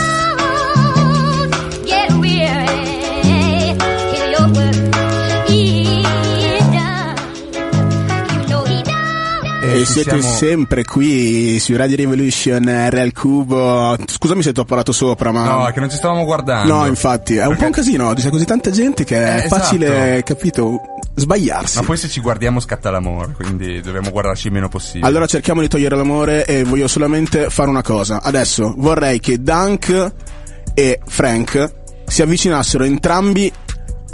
Get weary. Hear your word. He done. You know he done. E ci siete siamo- sempre qui su Radio Revolution, R al Cubo. Scusami se ti ho parlato sopra, ma. No, che non ci stavamo guardando. No, infatti, è un po' un casino oggi, c'è così tanta gente che è Eh, facile, esatto. capito, sbagliarsi. Ma poi se ci guardiamo scatta l'amore, quindi dobbiamo guardarci il meno possibile. Allora cerchiamo di togliere l'amore e voglio solamente fare una cosa. Adesso vorrei che Dunk e Frank si avvicinassero entrambi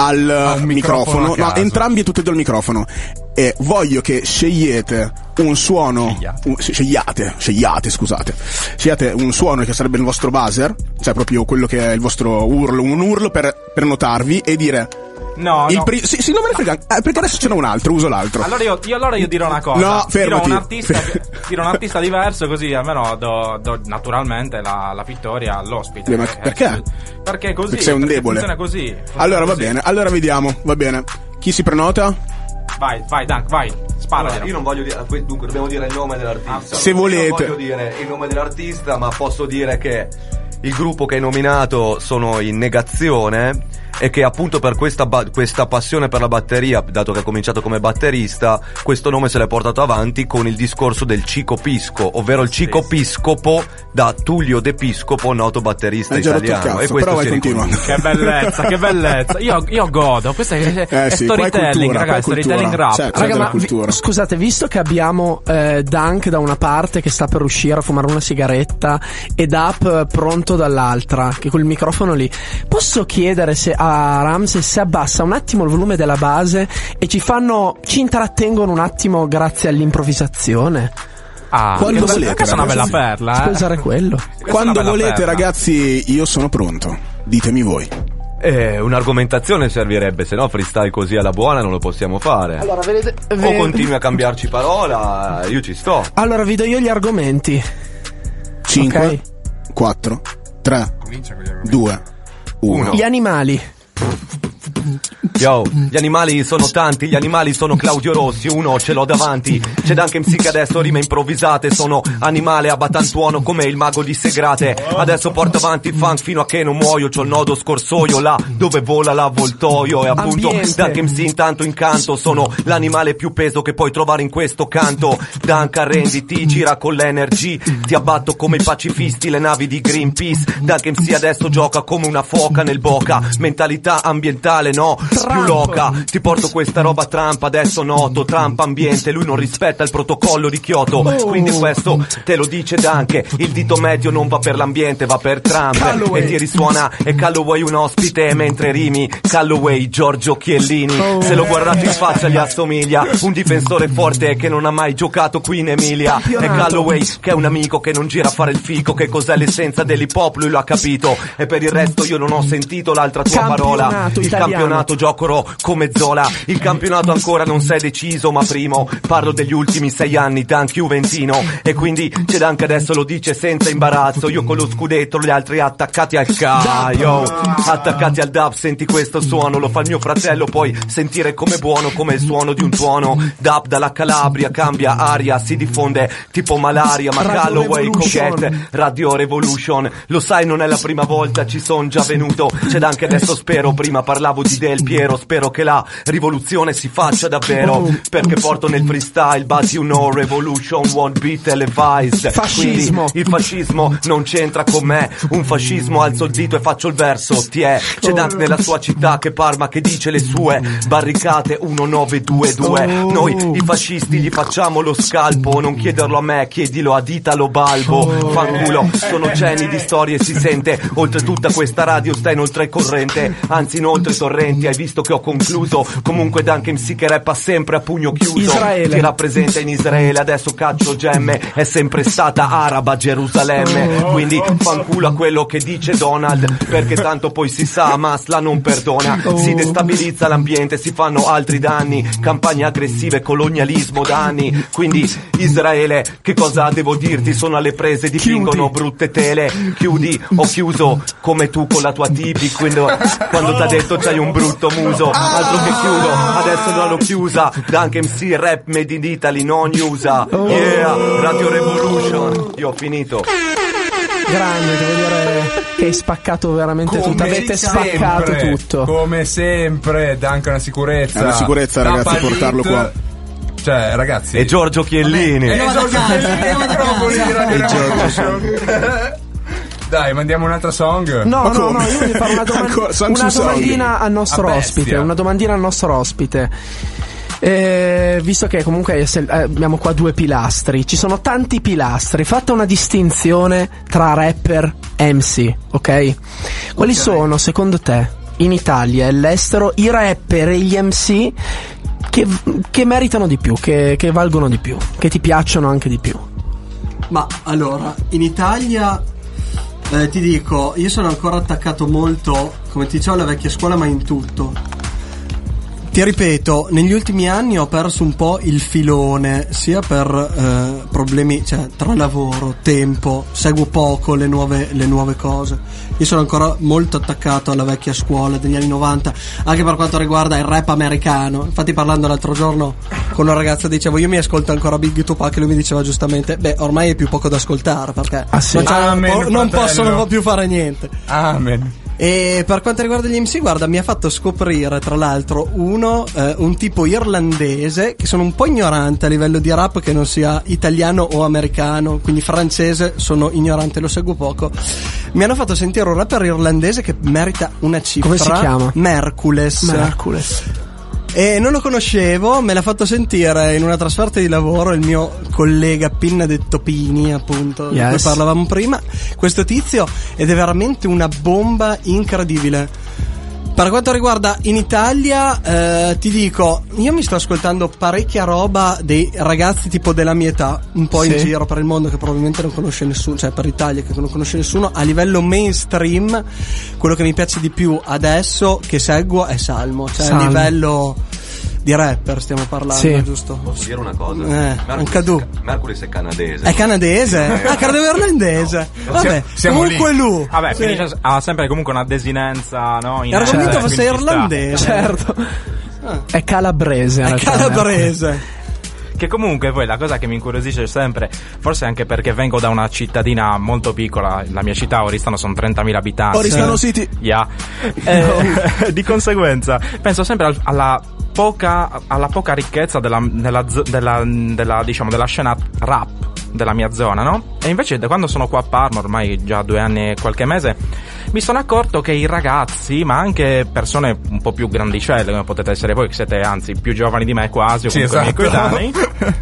al, Al microfono microfono, a no, caso. entrambi e tutti e due al microfono. E voglio che scegliete un suono, Scegliate. un, scegliate, scegliate, scusate, scegliate un suono che sarebbe il vostro buzzer, cioè proprio quello che è il vostro urlo, un urlo per, per notarvi e dire. No, il no. pri- sì, sì, non me ne frega, eh, perché adesso ce n'è un altro, uso l'altro. Allora io, io allora io dirò una cosa. No, fermati. Dirò un artista, Fer- dirò un artista diverso, così almeno do, do naturalmente la, la vittoria all'ospite. Beh, ma Eh, perché? Perché così. Perché sei un perché debole. Funziona così. funziona Allora va così. bene, allora vediamo, va bene. Chi si prenota? Vai, vai, Dunk, vai. Spara. Allora, io non voglio dire, dunque dobbiamo dire il nome dell'artista. Se Io volete. non voglio dire il nome dell'artista, ma posso dire che il gruppo che hai nominato sono in negazione e che appunto per questa, ba- questa passione per la batteria, dato che ha cominciato come batterista, questo nome se l'è portato avanti con il discorso del Cico Pisco, ovvero il Cico Piscopo da Tullio De Piscopo, noto batterista Hai già rotto il italiano. cazzo, e questo però vai si continua. riconosce. Che bellezza, che bellezza. Io, io godo. Questo è, è Eh sì, qua è storytelling, cultura, qua è ragazzi. cultura. Storytelling rap. Cioè, c'è Raga, della ma vi- cultura. scusate, visto che abbiamo eh, Dunk da una parte che sta per uscire a fumare una sigaretta e Dap eh, pronto dall'altra, che col microfono lì, posso chiedere se a Ramses se abbassa un attimo il volume della base e ci fanno, ci intrattengono un attimo grazie all'improvvisazione? Ah, Quando questa- volete, questa è una bella ragazzi. perla. Si eh. può usare quello? Questa è una Quando bella volete, perla. ragazzi, io sono pronto. Ditemi voi. Eh, un'argomentazione servirebbe, se no freestyle così alla buona non lo possiamo fare. Allora, vedete, O ve- continui a cambiarci parola, io ci sto. allora vi do io gli argomenti. cinque, Ok. quattro, tre, Comincia con gli argomenti. due, uno. Gli animali. Yo, gli animali sono tanti, gli animali sono Claudio Rossi, uno ce l'ho davanti. C'è anche M C che adesso rime improvvisate, sono animale a battantuono come il mago di Segrate. Adesso porto avanti il funk fino a che non muoio, c'ho il nodo scorsoio là dove vola l'avvoltoio. E appunto Ambiente. Dunk M C intanto incanto, sono l'animale più peso che puoi trovare in questo canto. Dunk arrenditi, gira con l'energy, ti abbatto come i pacifisti, le navi di Greenpeace. Dunk M C adesso gioca come una foca nel boca, mentalità ambientale no, più loca. Ti porto questa roba Trump, adesso noto, Trump ambiente, lui non rispetta il protocollo di Kyoto. Quindi questo te lo dice Dunk, il dito medio non va per l'ambiente, va per Trump. Calloway. E ti risuona, e Calloway un ospite, mentre rimi Calloway, Giorgio Chiellini. Se lo guardate in faccia gli assomiglia, un difensore forte che non ha mai giocato qui in Emilia. E Campionato. Calloway che è un amico che non gira a fare il fico, che cos'è l'essenza dell'hip hop lui lo ha capito. E per il resto io non ho sentito l'altra tua parola. Campionato Il italiano. campionato giocherò come Zola, il campionato ancora non si è deciso, ma primo parlo degli ultimi sei anni, Dunk Juventino. E quindi c'è Dunk adesso lo dice senza imbarazzo, io con lo scudetto, gli altri attaccati al caio, attaccati al dub. Senti questo suono, lo fa il mio fratello, puoi sentire come buono, come il suono di un tuono. Dub dalla Calabria cambia aria, si diffonde tipo malaria, ma Radio Calloway Revolution. Coquette, Radio Revolution. Lo sai, non è la prima volta, ci son già venuto. C'è anche adesso spero, prima parlavo di Del Piero, spero che la rivoluzione si faccia davvero, perché porto nel freestyle, but you know revolution won't be televised. Fascismo. Quindi il fascismo non c'entra con me, un fascismo alzo il dito e faccio il verso, ti è. C'è Dunk nella sua città che parma, che dice le sue barricate uno nove due due. Noi i fascisti gli facciamo lo scalpo, non chiederlo a me, chiedilo ad Italo Balbo. Fanculo, sono cenni di storie, si sente. Oltre tutta questa radio sta inoltre corrente, anzi inoltre torrenti. Hai visto che ho concluso. Comunque Dunk M C che rappa sempre a pugno chiuso, Israele. ti rappresenta in Israele, adesso caccio gemme. È sempre stata araba Gerusalemme, quindi fanculo a quello che dice Donald, perché tanto poi si sa Hamas la non perdona. Si destabilizza l'ambiente, si fanno altri danni, campagne aggressive, colonialismo da anni. Quindi Israele, che cosa devo dirti? Sono alle prese, dipingono brutte tele. Chiudi, ho chiuso come tu con la tua tipi, quando, quando t'ha detto c'hai un brutto muso. Altro che chiudo, adesso non l'ho chiusa. Dunk M C rap made in Italy, non usa. Yeah, Radio Revolution. Io ho finito. Grande, devo dire che hai spaccato veramente Come tutto. Avete spaccato sempre, tutto. Come sempre, Dunk è una sicurezza. È una sicurezza, Da ragazzi, Palit, portarlo qua. Cioè, ragazzi. E Giorgio Chiellini. E Giorgio Chiellini, i microfoni di Radio E Giorgio Revolution. Dai, mandiamo un'altra song. No, Ma no, come? no, io voglio fare una, domand- Ancora, San una Susong. domandina al nostro A bestia. ospite. Una domandina al nostro ospite. Eh, visto che comunque se- eh, abbiamo qua due pilastri, ci sono tanti pilastri, fatta una distinzione tra rapper e M C, ok? Quali sono secondo te in Italia e all'estero i rapper e gli M C che, che meritano di più, che, che valgono di più, che ti piacciono anche di più? Ma allora, in Italia eh, ti dico, io sono ancora attaccato molto, come ti dicevo, alla vecchia scuola, ma in tutto. Ti ripeto, negli ultimi anni ho perso un po' il filone, sia per eh, problemi, cioè tra lavoro, tempo, seguo poco le nuove, le nuove cose. Io sono ancora molto attaccato alla vecchia scuola degli anni novanta, anche per quanto riguarda il rap americano. Infatti, parlando l'altro giorno con una ragazza, dicevo, io mi ascolto ancora Big Tupac, e lui mi diceva giustamente, beh, ormai è più poco da ascoltare, perché ah, sì. non, Amen, po- non fratello. possono più fare niente. Amen. E per quanto riguarda gli M C, guarda, mi ha fatto scoprire tra l'altro uno, eh, un tipo irlandese, che sono un po' ignorante a livello di rap, che non sia italiano o americano, quindi francese sono ignorante, lo seguo poco. Mi hanno fatto sentire un rapper irlandese che merita una cifra. Come si chiama? Merkules. Merkules. E non lo conoscevo, me l'ha fatto sentire in una trasferta di lavoro il mio collega Pinna detto Pini, appunto, Yes. di cui parlavamo prima, questo tizio, ed è veramente una bomba incredibile. Per quanto riguarda in Italia, eh, ti dico, io mi sto ascoltando parecchia roba dei ragazzi tipo della mia età, un po' in Sì. giro per il mondo, che probabilmente non conosce nessuno, cioè per l'Italia che non conosce nessuno. A livello mainstream, quello che mi piace di più adesso che seguo è Salmo, cioè Salmo. a livello di rapper stiamo parlando, Sì. giusto? Posso dire una cosa? Eh, un cadù. Mercury è canadese. È canadese? Ah, credevo irlandese. Vabbè, siamo comunque lì. lui. Vabbè, Sì. finisce- ha sempre comunque una desinenza, no? In Ero Italia, convinto quindi fosse ci sta. irlandese. Certo. È calabrese in È realtà, calabrese. Che comunque poi la cosa che mi incuriosisce sempre, forse anche perché vengo da una cittadina molto piccola, la mia città Oristano sono trentamila abitanti. Oristano City. Yeah. Eh, di conseguenza penso sempre al- alla poca alla poca ricchezza della, della, zo- della, della diciamo della scena rap della mia zona, no? E invece da quando sono qua a Parma, ormai già due anni e qualche mese, mi sono accorto che i ragazzi, ma anche persone un po' più grandicelle, come potete essere voi, che siete anzi più giovani di me quasi, o Sì, comunque miei esatto. coetanei,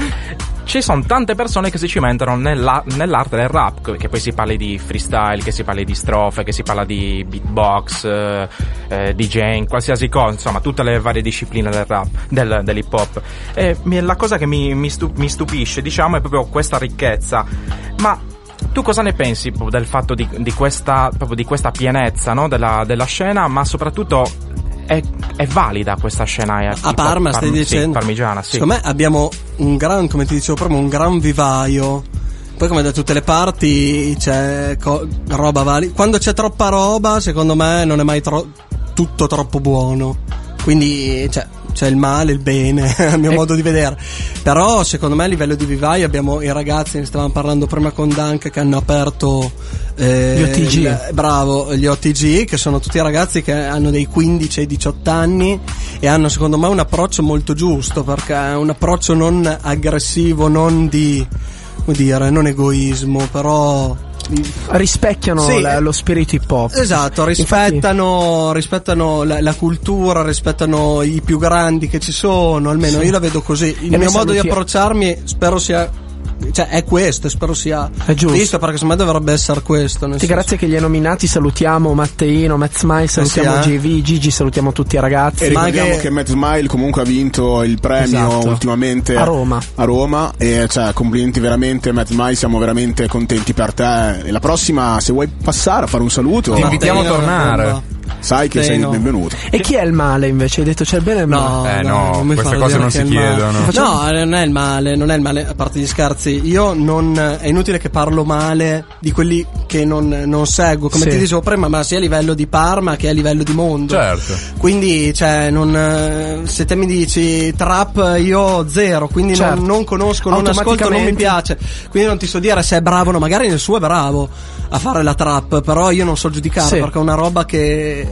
ci sono tante persone che si cimentano nella, nell'arte del rap, che poi si parli di freestyle, che si parli di strofe, che si parla di beatbox, eh, eh, DJing, qualsiasi cosa, insomma tutte le varie discipline del rap, del, dell'hip hop. E mi- la cosa che mi, mi, stu- mi stupisce, diciamo, è proprio questa ricchezza. Ma tu cosa ne pensi proprio del fatto di, di questa proprio di questa pienezza, no? della, della scena, ma soprattutto è, è valida questa scena eh, A hip hop Parma stai parm- dicendo? Sì, parmigiana, sì. Secondo me abbiamo un gran, come ti dicevo prima, un gran vivaio. Poi come da tutte le parti c'è co- roba valida. Quando c'è troppa roba, secondo me non è mai tro- tutto troppo buono. Quindi cioè, c'è il male, il bene, a mio E- modo di vedere. Però secondo me a livello di vivaio abbiamo i ragazzi, ne stavamo parlando prima con Dunk, che hanno aperto eh, Gli O T G. il- bravo, gli O T G, che sono tutti ragazzi che hanno dei quindici ai diciotto anni e hanno secondo me un approccio molto giusto, perché è un approccio non aggressivo, non di, come dire, non egoismo, però Rispecchiano Sì, la- eh. lo spirito hip hop. esatto, rispettano, rispettano la, la cultura, rispettano i più grandi che ci sono, almeno Sì. io la vedo così. Il E mio noi modo di saluti- approcciarmi spero sia, cioè è questo, spero sia È giusto. visto, perché secondo me dovrebbe essere questo. nel Sì, senso- grazie che li hai nominati, salutiamo Matteino, Matt Smile, salutiamo sì, eh. G V, Gigi, salutiamo tutti i ragazzi. E Ma ricordiamo che- che Matt Smile comunque ha vinto il premio Esatto. ultimamente A Roma. a Roma, e cioè complimenti veramente Matt Smile, siamo veramente contenti per te. E la prossima, se vuoi passare a fare un saluto, Ti invitiamo a Matteino, tornare. bomba. sai che sei il Matteino. benvenuto. E chi è il male invece? Hai detto c'è il bene e il male. Eh, dai, no, non mi queste farò cose dire non che si è il male. chiedono. No, non è il male, non è il male, a parte gli scherzi. Io non, è inutile che parlo male di quelli che non, non seguo, come Sì. ti dicevo prima, ma sia a livello di Parma che a livello di mondo. Certo. Quindi, cioè, non, eh, se te mi dici trap, io zero, quindi Certo. non, non conosco, non ascolto, non mi Automaticamente- piace. Quindi non ti so dire se è bravo o no, magari nel suo è bravo a fare la trap, però io non so giudicare, Sì. perché è una roba che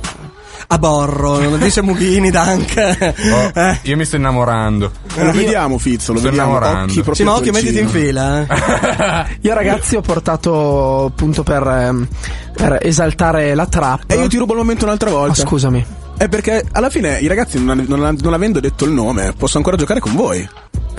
aborro, non dice Mughini anche. Oh, Eh. io mi sto innamorando. Lo vediamo Fizzo, lo Sto vediamo. innamorando. Occhi Sì, ma occhio, mettiti in protettorcini. fila, eh. Io ragazzi ho portato appunto per, ehm, per esaltare la trap. E io ti rubo il momento un'altra Ah, volta. scusami. È perché alla fine i ragazzi, non, non, non avendo detto il nome, possono ancora giocare con voi.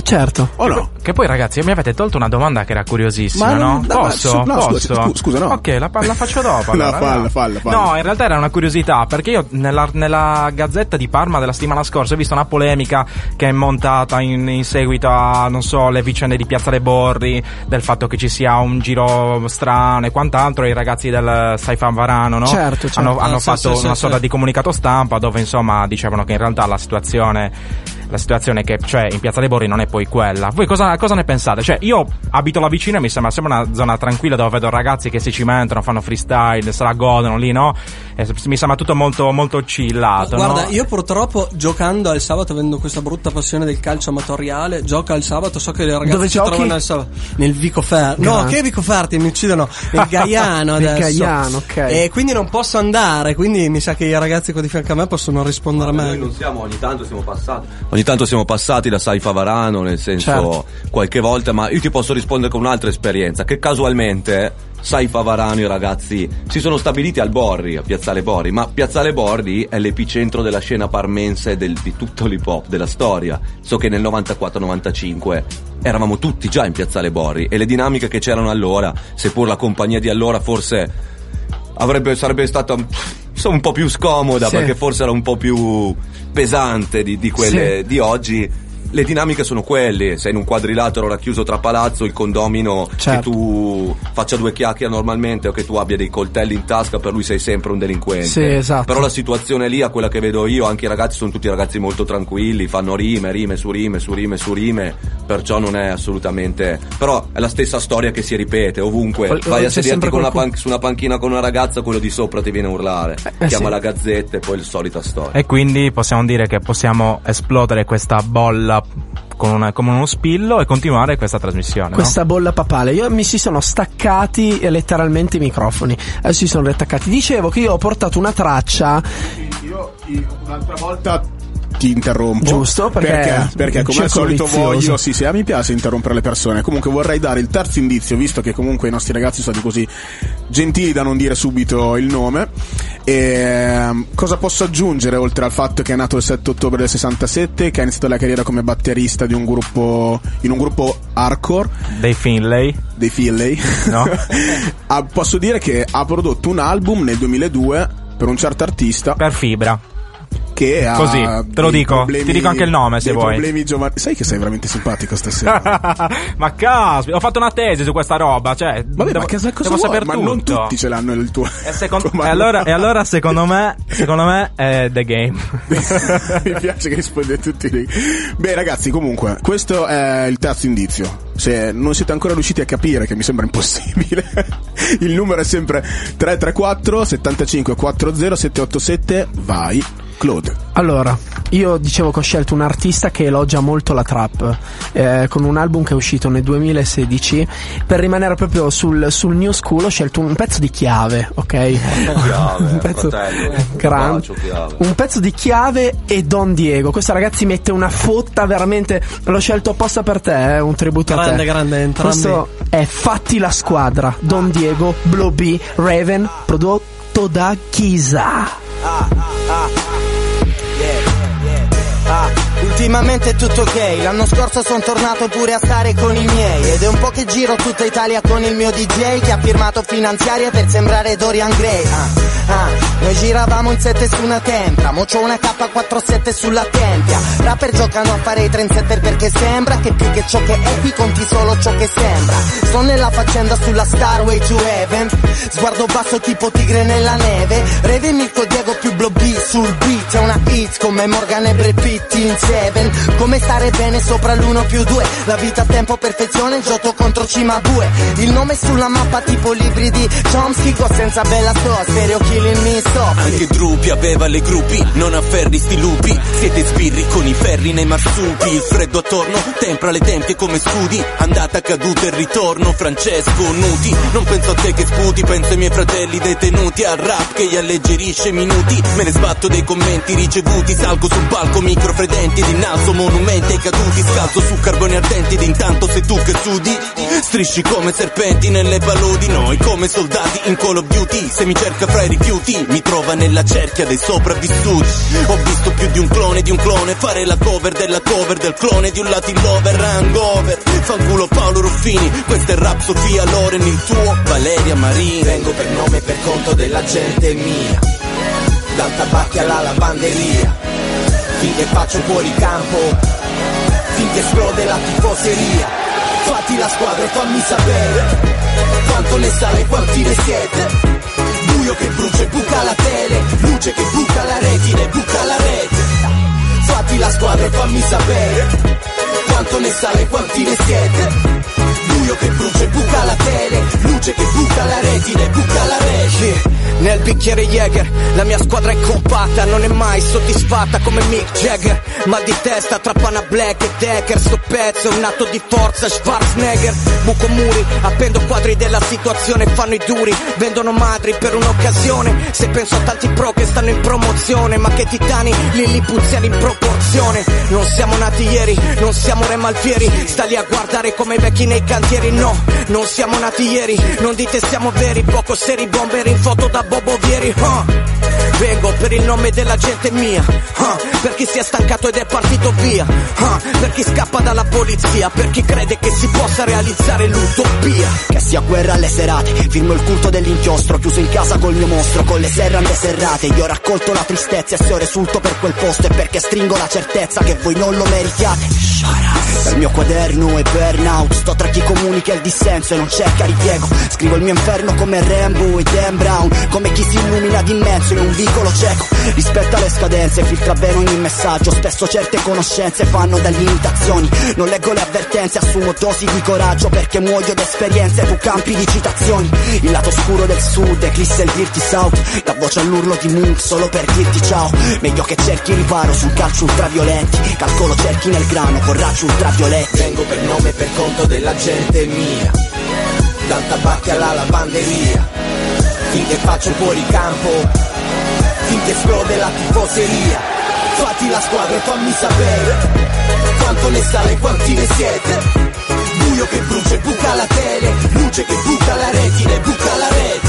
certo. O no? Che poi, ragazzi, mi avete tolto una domanda che era curiosissima, Ma no? non- no, Posso? ma- no, Posso? scusa, scusa, scusa, no. Ok, la, la faccio dopo. No, allora, falla, falla, falla. No, in realtà era una curiosità, perché io nella, nella Gazzetta di Parma della settimana scorsa ho visto una polemica che è montata in, in seguito a, non so, le vicende di Piazzale Borri, del fatto che ci sia un giro strano e quant'altro, e i ragazzi del Saifa Varano, no? Certo, certo. Hanno, hanno Ah, sì, fatto sì, una sì, sorta sì. di comunicato stampa dove, insomma, dicevano che in realtà la situazione la situazione che c'è in Piazzale Borri non è poi quella. Voi cosa, cosa ne pensate? Cioè, io abito là vicino e mi sembra, sembra una zona tranquilla dove vedo ragazzi che si cimentano, fanno freestyle, se la godono lì, no? E mi sembra tutto molto, molto chillato, Guarda, no? io purtroppo giocando al sabato, avendo questa brutta passione del calcio amatoriale, gioco al sabato, so che le ragazze Dove si giochi? trovano al sabato nel Vico Ferti. No, Grande. che Vico Ferti, mi uccidono. Nel Gaiano Nel adesso. Gaiano, ok. E quindi non posso andare, quindi mi sa che i ragazzi qua di fianco a me possono rispondere a Noi me. non siamo, ogni tanto siamo passati. Ogni tanto siamo passati da Saifa Varano, nel senso, Certo. qualche volta, ma io ti posso rispondere con un'altra esperienza, che casualmente Saifa Varano, i ragazzi si sono stabiliti al Borri, a Piazzale Borri, ma Piazzale Borri è l'epicentro della scena parmense del, di tutto l'hip hop, della storia. So che nel novantaquattro novantacinque eravamo tutti già in Piazzale Borri e le dinamiche che c'erano allora, seppur la compagnia di allora forse avrebbe, sarebbe stata insomma un po' più scomoda, Sì. perché forse era un po' più pesante di, di quelle Sì. di oggi. Le dinamiche sono quelle, sei in un quadrilatero racchiuso tra palazzo, il condomino, Certo. che tu faccia due chiacchiere normalmente o che tu abbia dei coltelli in tasca, per lui sei sempre un delinquente. Sì, esatto. Però la situazione lì, a quella che vedo io, anche i ragazzi sono tutti ragazzi molto tranquilli, fanno rime, rime su rime, su rime, su rime, perciò non è assolutamente... Però è la stessa storia che si ripete ovunque. Qual- Vai a c'è sederti sempre con una qualcuno- pan- su una panchina con una ragazza, quello di sopra ti viene a urlare. eh, Chiama sì. la Gazzetta e poi la solita storia. E quindi possiamo dire che possiamo esplodere questa bolla con una, come uno spillo e continuare questa trasmissione, Questa bolla papale. Io mi si sono staccati eh, letteralmente i microfoni. Adesso si sono riattaccati. Dicevo che io ho portato una traccia. Io, io un'altra volta ti interrompo. Giusto, perché perché, perché come al circolo solito vizioso. voglio, sì, sì, a me piace interrompere le persone. Comunque vorrei dare il terzo indizio, visto che comunque i nostri ragazzi sono stati così gentili da non dire subito il nome. E cosa posso aggiungere oltre al fatto che è nato il sette ottobre del sessantasette, che ha iniziato la carriera come batterista di un gruppo, in un gruppo hardcore no? Dei Finlay. dei Finlay. No. Ah, posso dire che ha prodotto un album nel duemiladue per un certo artista Per Fibra. che ha Così, te lo dei dico. problemi- Ti dico anche il nome, se dei vuoi. problemi giovani. Sai che sei veramente simpatico stasera. Ma caspita, ho fatto una tesi su questa roba, cioè Vabbè, devo, ma cosa, cosa devo vuoi? saper Ma tutto. non tutti ce l'hanno il tuo. E, secon- tuo e manuale. allora, e allora secondo me secondo me è The Game. Mi piace che risponde tutti lì. Beh, ragazzi, comunque, questo è il terzo indizio. Se non siete ancora riusciti a capire, che mi sembra impossibile, il numero è sempre tre tre quattro settantacinque quaranta sette otto sette. Vai, Claude. Allora, io dicevo che ho scelto un artista che elogia molto la trap, eh, con un album che è uscito nel duemilasedici. Per rimanere proprio sul, sul new school ho scelto un pezzo di Chiave, ok? Chiave, un pezzo fratello. grande, Bacio, Chiave. un pezzo di Chiave e Don Diego. Questo ragazzi mette una fotta veramente. L'ho scelto apposta per te, eh, un tributo a te. Grande, grande, entrambi. Questo è Fatti la squadra, Don Diego, Blow B, Raven, prodotto da Giza. Ah, ultimamente è tutto ok, l'anno scorso sono tornato pure a stare con i miei ed è un po' che giro tutta Italia con il mio D J che ha firmato finanziarie per sembrare Dorian Gray. Ah, ah, noi giravamo in sette su una tempra, mo c'ho una K quarantasette sulla tempia. Rapper giocano a fare i trendsetter perché sembra che più che ciò che è qui conti solo ciò che sembra. Sto nella faccenda sulla Starway to Heaven, sguardo basso tipo tigre nella neve. Reve Mirko Diego più Blow B sul beat, è una hit come Morgan e Brad Pitt in Seven. Come stare bene sopra l'uno più due, la vita a tempo perfezione, Giotto contro Cimabue. Il nome sulla mappa tipo libri di Chomsky, con senza bella sto, stereo killing me stop. Anche Drupi aveva le gruppi, non afferri sti lupi. Siete sbirri con i ferri nei marsupi. Il freddo attorno tempra le tempie come scudi. Andate volta caduto e ritorno. Francesco Nuti, non penso a te che sputi, penso ai miei fratelli detenuti, al rap che gli alleggerisce i minuti. Me ne sbatto dei commenti ricevuti, salgo sul palco microfredenti ed innalzo monumenti ai caduti, scalzo su carboni ardenti ed intanto sei tu che sudi, strisci come serpenti nelle paludi, noi come soldati in Call of Duty. Se mi cerca fra i rifiuti mi trova nella cerchia dei sopravvissuti. Ho visto più di un clone di un clone fare la cover della cover del clone di un Latin lover. Hangover, fanculo Paolo Ruffini, questo è rap Sofia Loren, il tuo Valeria Marini. Vengo per nome e per conto della gente mia, dal tabacchi alla lavanderia, finché faccio fuori campo, finché esplode la tifoseria. Fatti la squadra e fammi sapere quanto ne sai e quanti ne siete. Buio che brucia e buca la tele, luce che buca la retine, buca la rete. Fatti la squadra e fammi sapere quanto ne sai e quanti ne siete. Buio che brucia e buca la tele, luce che buca la retine, buca la rete. Nel bicchiere Jäger, la mia squadra è compatta, non è mai soddisfatta come Mick Jagger. Mal di testa tra Pana Black e Decker, sto pezzo è un atto di forza, Schwarzenegger. Buco muri, appendo quadri della situazione, fanno i duri, vendono madri per un'occasione. Se penso a tanti pro che stanno in promozione, ma che titani, lillipuziani in proporzione. Non siamo nati ieri, non siamo re Malpieri, sta lì a guardare come i vecchi nei cantieri. No, non siamo nati ieri, non dite siamo veri, poco seri bomber in foto da Bobo Vieri, huh? Vengo per il nome della gente mia, huh? Per chi si è stancato ed è partito via, huh? Per chi scappa dalla polizia, per chi crede che si possa realizzare l'utopia. Che sia guerra alle serate, firmo il culto dell'inchiostro, chiuso in casa col mio mostro, con le serrande serrate. Io raccolto la tristezza e se ho resulto per quel posto è perché stringo la certezza che voi non lo meritiate. Dal mio quaderno è burnout, sto tra chi comunica il dissenso e non cerca ripiego. Scrivo il mio inferno come Rambo e Dan Brown, come chi si illumina di mezzo in un vicolo cieco. Rispetta le scadenze, filtra bene ogni messaggio, spesso certe conoscenze fanno da limitazioni. Non leggo le avvertenze, assumo dosi di coraggio perché muoio d'esperienze, tu campi di citazioni. Il lato scuro del sud, eclisse il dirty south, da voce all'urlo di Moon solo per dirti ciao. Meglio che cerchi riparo su calci ultraviolenti, calcolo cerchi nel grano con raggi ultravioletti. Vengo per nome e per conto della gente mia, dal tabacchi alla lavanderia, finché faccio fuori campo, finché esplode la tifoseria. Fatti la squadra e fammi sapere quanto ne sai e quanti ne siete. Buio che brucia e buca la tele, luce che buca la retine, buca la rete.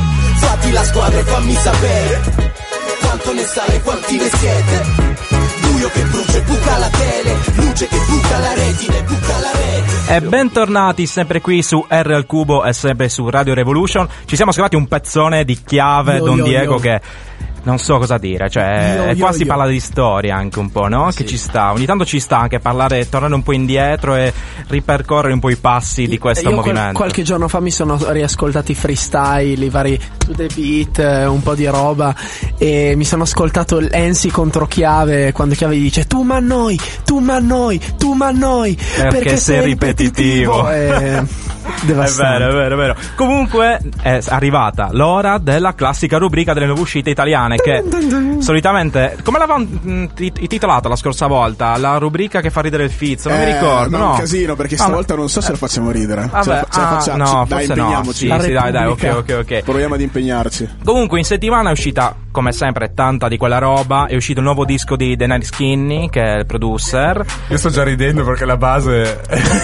Fatti la squadra e fammi sapere quanto ne sai e quanti ne siete. Buio che brucia e buca la tele, luce che buca la retine, buca la rete. E bentornati sempre qui su R al Cubo e sempre su Radio Revolution. Ci siamo scavati un pezzone di chiave, Yo, Don yo, Diego, yo. che non so cosa dire, cioè Yo, e qua yo, si yo. parla di storia anche un po', no? Sì. Che ci sta, ogni tanto ci sta anche parlare, tornare un po' indietro e ripercorrere un po' i passi di questo Io movimento. qual- qualche giorno fa mi sono riascoltati freestyle, i vari to the beat, eh, un po' di roba, e mi sono ascoltato l'Ensi contro Chiave, quando Chiave gli dice tu ma noi, tu ma noi, tu ma noi, Perché sei ripetitivo. È È devastante. vero, è vero, è vero. Comunque è arrivata l'ora della classica rubrica delle nuove uscite italiane che solitamente, come l'avevamo mh, tit- titolata la scorsa volta, la rubrica che fa ridere il Fizzo, non mi Eh, ricordo, ma no. un casino, perché Ah, stavolta non so se la facciamo ridere. Vabbè, ce la, ce la ah, facciamo. no, dai, forse no. impegniamoci. Sì, La sì, dai, dai, ok, Repubblica. ok, ok. Proviamo ad impegnarci. Comunque in settimana è uscita, come sempre, tanta di quella roba. È uscito il nuovo disco di The Night Skinny, che è il producer. Io sto già ridendo perché la base.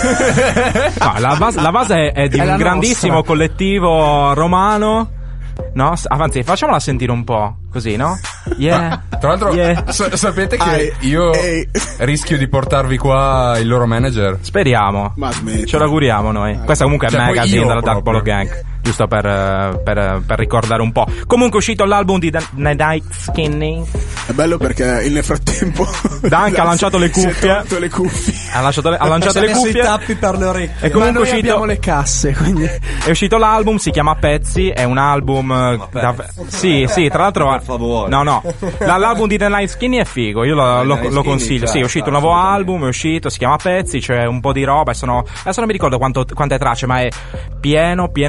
No, la base, la base è, è di È un la grandissimo nostra. collettivo romano. No? S- Avanti, facciamola sentire un po', così, no? Yeah. Tra l'altro, Yeah. sa- sapete che Ai, io ehi. rischio di portarvi qua il loro manager. Speriamo. Ma smetti. Ce l'auguriamo noi. Questa comunque è Cioè, poi Magazine io della Dark Polo proprio. Gang. Giusto per, eh, per, per ricordare un po'. Comunque è uscito l'album di The Night Skinny. È bello perché nel frattempo Dunk ha lanciato le si è cuffie. tolto le cuffie. Ha lanciato le, ha lanciato Si è le messo i cuffie. tappi per le orecchie. E Ma comunque è noi uscito, abbiamo le casse, quindi è uscito l'album, si chiama Pezzi, è un album eh, da, sì, sì, tra l'altro Per favore. no, no. La- l'album di The Night Skinny è figo, io lo, lo- Night lo Skinny, consiglio. cioè, Sì, è uscito un nuovo assolutamente. album, è uscito, si chiama Pezzi, c'è un po' di roba e sono, adesso non mi ricordo quanto, quante tracce, ma è pieno, pieno di fic.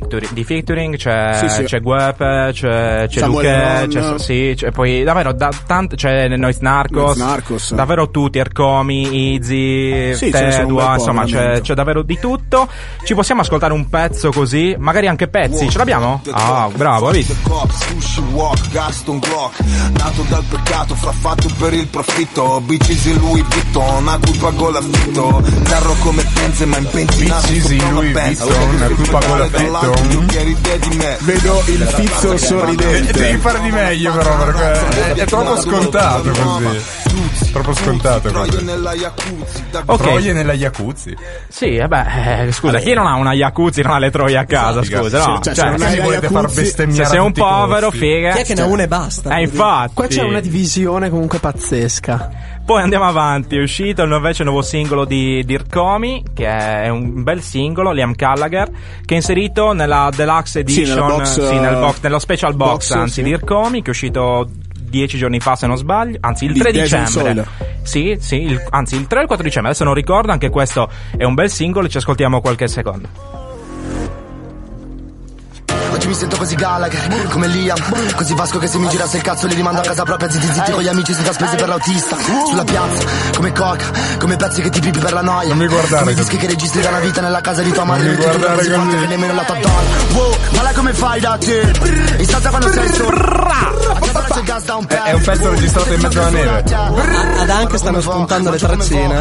featuring, di featuring c'è, Sì, sì. c'è Guepe, c'è, c'è Samuel Luque, Ron. c'è, sì, c'è poi davvero da, tant- c'è Noise Narcos, Noise Narcos. davvero tutti, Ercomi, Easy, Sì, ce ne sono un bel Tedua, po', insomma c'è, veramente. c'è davvero di tutto. Ci possiamo ascoltare un pezzo così, magari anche pezzi, ce l'abbiamo? Ah, bravo, hai visto? Sushi walk, Gaston Glock, nato dal peccato, fra fatto per il profitto, bitches in Louis Vuitton, a cui pago l'affitto, carro come Penze ma impensinato, Bitches in Louis Vuitton, a cui pago l'affitto. Vedo il tizio sorridente. Devi fare di meglio però, perché è, è troppo scontato così. Troppo scontato così. Ok. Troie nella Jacuzzi. Sì, eh beh, eh, scusa, chi non ha una Jacuzzi non ha le troie a casa, Figa. scusa, no? Cioè, Cioè, se non Che hai mi la volete far Jacuzzi, bestemmiare se sei a un tutti i povero, costi? figa. Chi è che ne ha una e basta? Eh, infatti. Qua c'è una divisione comunque pazzesca. Poi andiamo avanti, è uscito invece il nuovo singolo di Dircomi, che è un bel singolo, Liam Gallagher, che è inserito nella Deluxe Sì, Edition, nella box, sì, nel uh, box, nello special box, box, anzi, sì. di Dircomi, che è uscito dieci giorni fa se non sbaglio, anzi il Di tre Desert dicembre. Sì, sì, il, anzi il tre o il quattro dicembre, adesso non ricordo, anche questo è un bel singolo, ci ascoltiamo qualche secondo. Oggi mi sento così Gallagher, come Liam, così Vasco che se mi girasse il cazzo li rimando a casa proprio zitti zitti con gli amici senza spese per l'autista. Sulla piazza, come coca, come pezzi che ti pipi per la noia. Non mi guardare come così. dischi che registri da una vita nella casa di tua madre. Non mi metti tu guardare così forte così. che nemmeno la tua donna. Wow, guarda come fai da te. In stanza quando sei solo. C'è gas da un pezzo. È un pezzo registrato in mezzo alla neve. Ad anche stanno spuntando le traccine.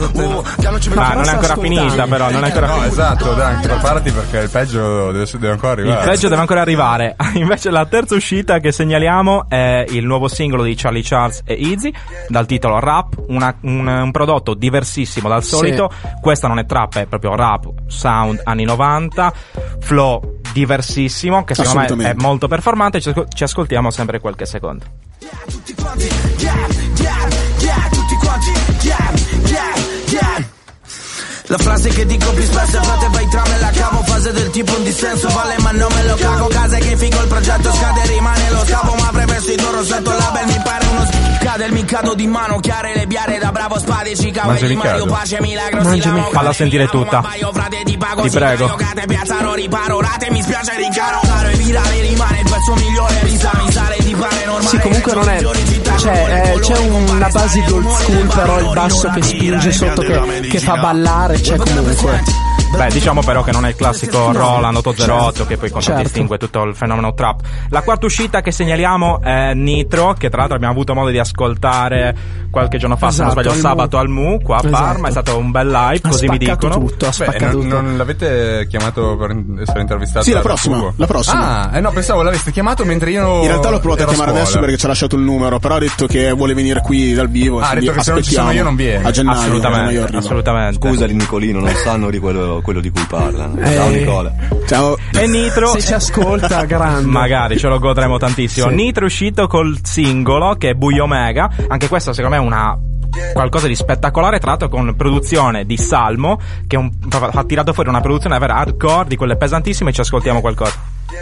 Ah, non è ancora finita però, non è ancora No, finita. esatto, dai, preparati perché il peggio deve, deve ancora Il arrivare. peggio deve ancora arrivare. Invece la terza uscita che segnaliamo è il nuovo singolo di Charlie Charles e Easy dal titolo Rap, una- un, un prodotto diversissimo dal solito. Questa non è trap, è proprio rap, sound anni novanta, flow diversissimo che secondo me è Assolutamente. molto performante. Ci, ascol- ci ascoltiamo sempre qualche secondo. Tutti quanti, yeah, yeah, yeah, tutti quanti, yeah, yeah, yeah. La frase che dico più spesso è frate vai tra me la cavo. Fase del tipo un dissenso vale ma non me lo cago. Casa che figo il progetto scade rimane lo scavo. Ma avrei perso il tuo rossetto label mi pare uno sch- Cade il micado di mano chiare le biare da bravo spadici. Cavai di Mario pace milagro si lavo. Falla sentire tutta. Ti prego. Piazzano riparo rate mi spiace ricaro. Caro e virale rimane il pezzo migliore. Risa mi sale di pane normale. Sì, comunque non è. Cioè, eh, c'è un- una base di old school, però il basso che spinge sotto, che, che fa ballare, c'è comunque. Beh, diciamo però che non è il classico No, Roland ottocentootto certo, che poi certo. contraddistingue tutto il fenomeno trap. La quarta uscita che segnaliamo è Nitro, che tra l'altro abbiamo avuto modo di ascoltare qualche giorno fa, se non Esatto, sbaglio, al sabato Mu. al Mu, qua a Esatto. Parma. È stato un bel live, Ha così mi spaccato dicono. tutto, ha Beh, spaccato non, tutto. non l'avete chiamato per essere intervistato? Sì, la da prossima, Fugo? la prossima. Ah, eh no, pensavo l'aveste chiamato mentre io In realtà l'ho provato a ero chiamare scuola. adesso perché ci ha lasciato il numero, però ha detto che vuole venire qui dal vivo. Ah, ha quindi detto che se non ci sono aspettiamo. io non viene. A gennaio. Assolutamente, a gennaio arriva. assolutamente. Scusa Nicolino, non sanno di quello, quello di cui parlano. Eh. Ciao Nicola. Ciao. E Nitro, Se ci ascolta, grande. magari ce lo godremo tantissimo. Sì. Nitro è uscito col singolo che è Buio Mega. Anche questo secondo me è una qualcosa di spettacolare, tra l'altro con produzione di Salmo, che è un, ha tirato fuori una produzione vera hardcore di quelle pesantissime. Ci ascoltiamo qualcosa.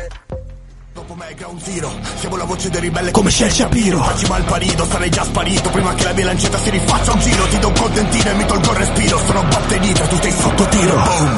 Dopo mega un tiro, siamo la voce del ribelle come Shel Shapiro. Facci mal parito, sarei già sparito prima che la mia lancetta si rifaccia un giro. Ti do un contentino e mi tolgo il respiro. Sono Bob De Nitro, tu sei sotto tiro. Boom.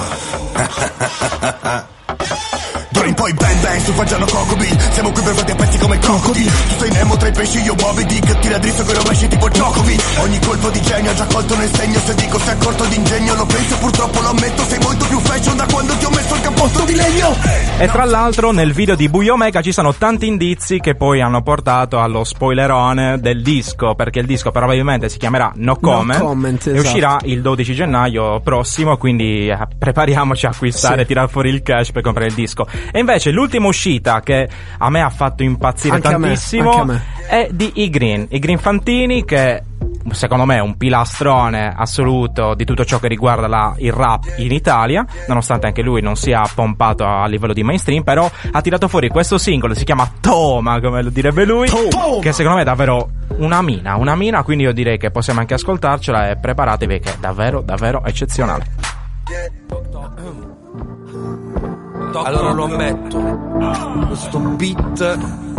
D'ora in poi bang bang, sto facendo Cocobin. Siamo qui per farti a pezzi come crocodili. Tu sei Nemo tra i pesci, io Bobby Dick. Tira dritto con i rovesci tipo Djokovic. Ogni colpo di genio ha già colto nel segno. Se dico sei accorto d'ingegno, lo penso purtroppo lo ammetto. Sei molto più fashion da quando ti ho messo il cappotto di legno. E tra l'altro nel video di Buio Mega ci sono tanti indizi che poi hanno portato allo spoilerone del disco, perché il disco probabilmente si chiamerà No Comment, No Comment, e esatto. uscirà il dodici gennaio prossimo, quindi eh, prepariamoci a acquistare, Sì. tirare fuori il cash per comprare il disco. E invece l'ultima uscita che a me ha fatto impazzire Anche a me, tantissimo anche a me. è di I Green, I Green Fantini, che secondo me è un pilastrone assoluto di tutto ciò che riguarda la, il rap in Italia, nonostante anche lui non sia pompato a livello di mainstream, però ha tirato fuori questo singolo, si chiama Toma, come lo direbbe lui, Toma. che secondo me è davvero una mina, una mina, quindi io direi che possiamo anche ascoltarcela e preparatevi che è davvero, davvero eccezionale. Allora lo ammetto, questo beat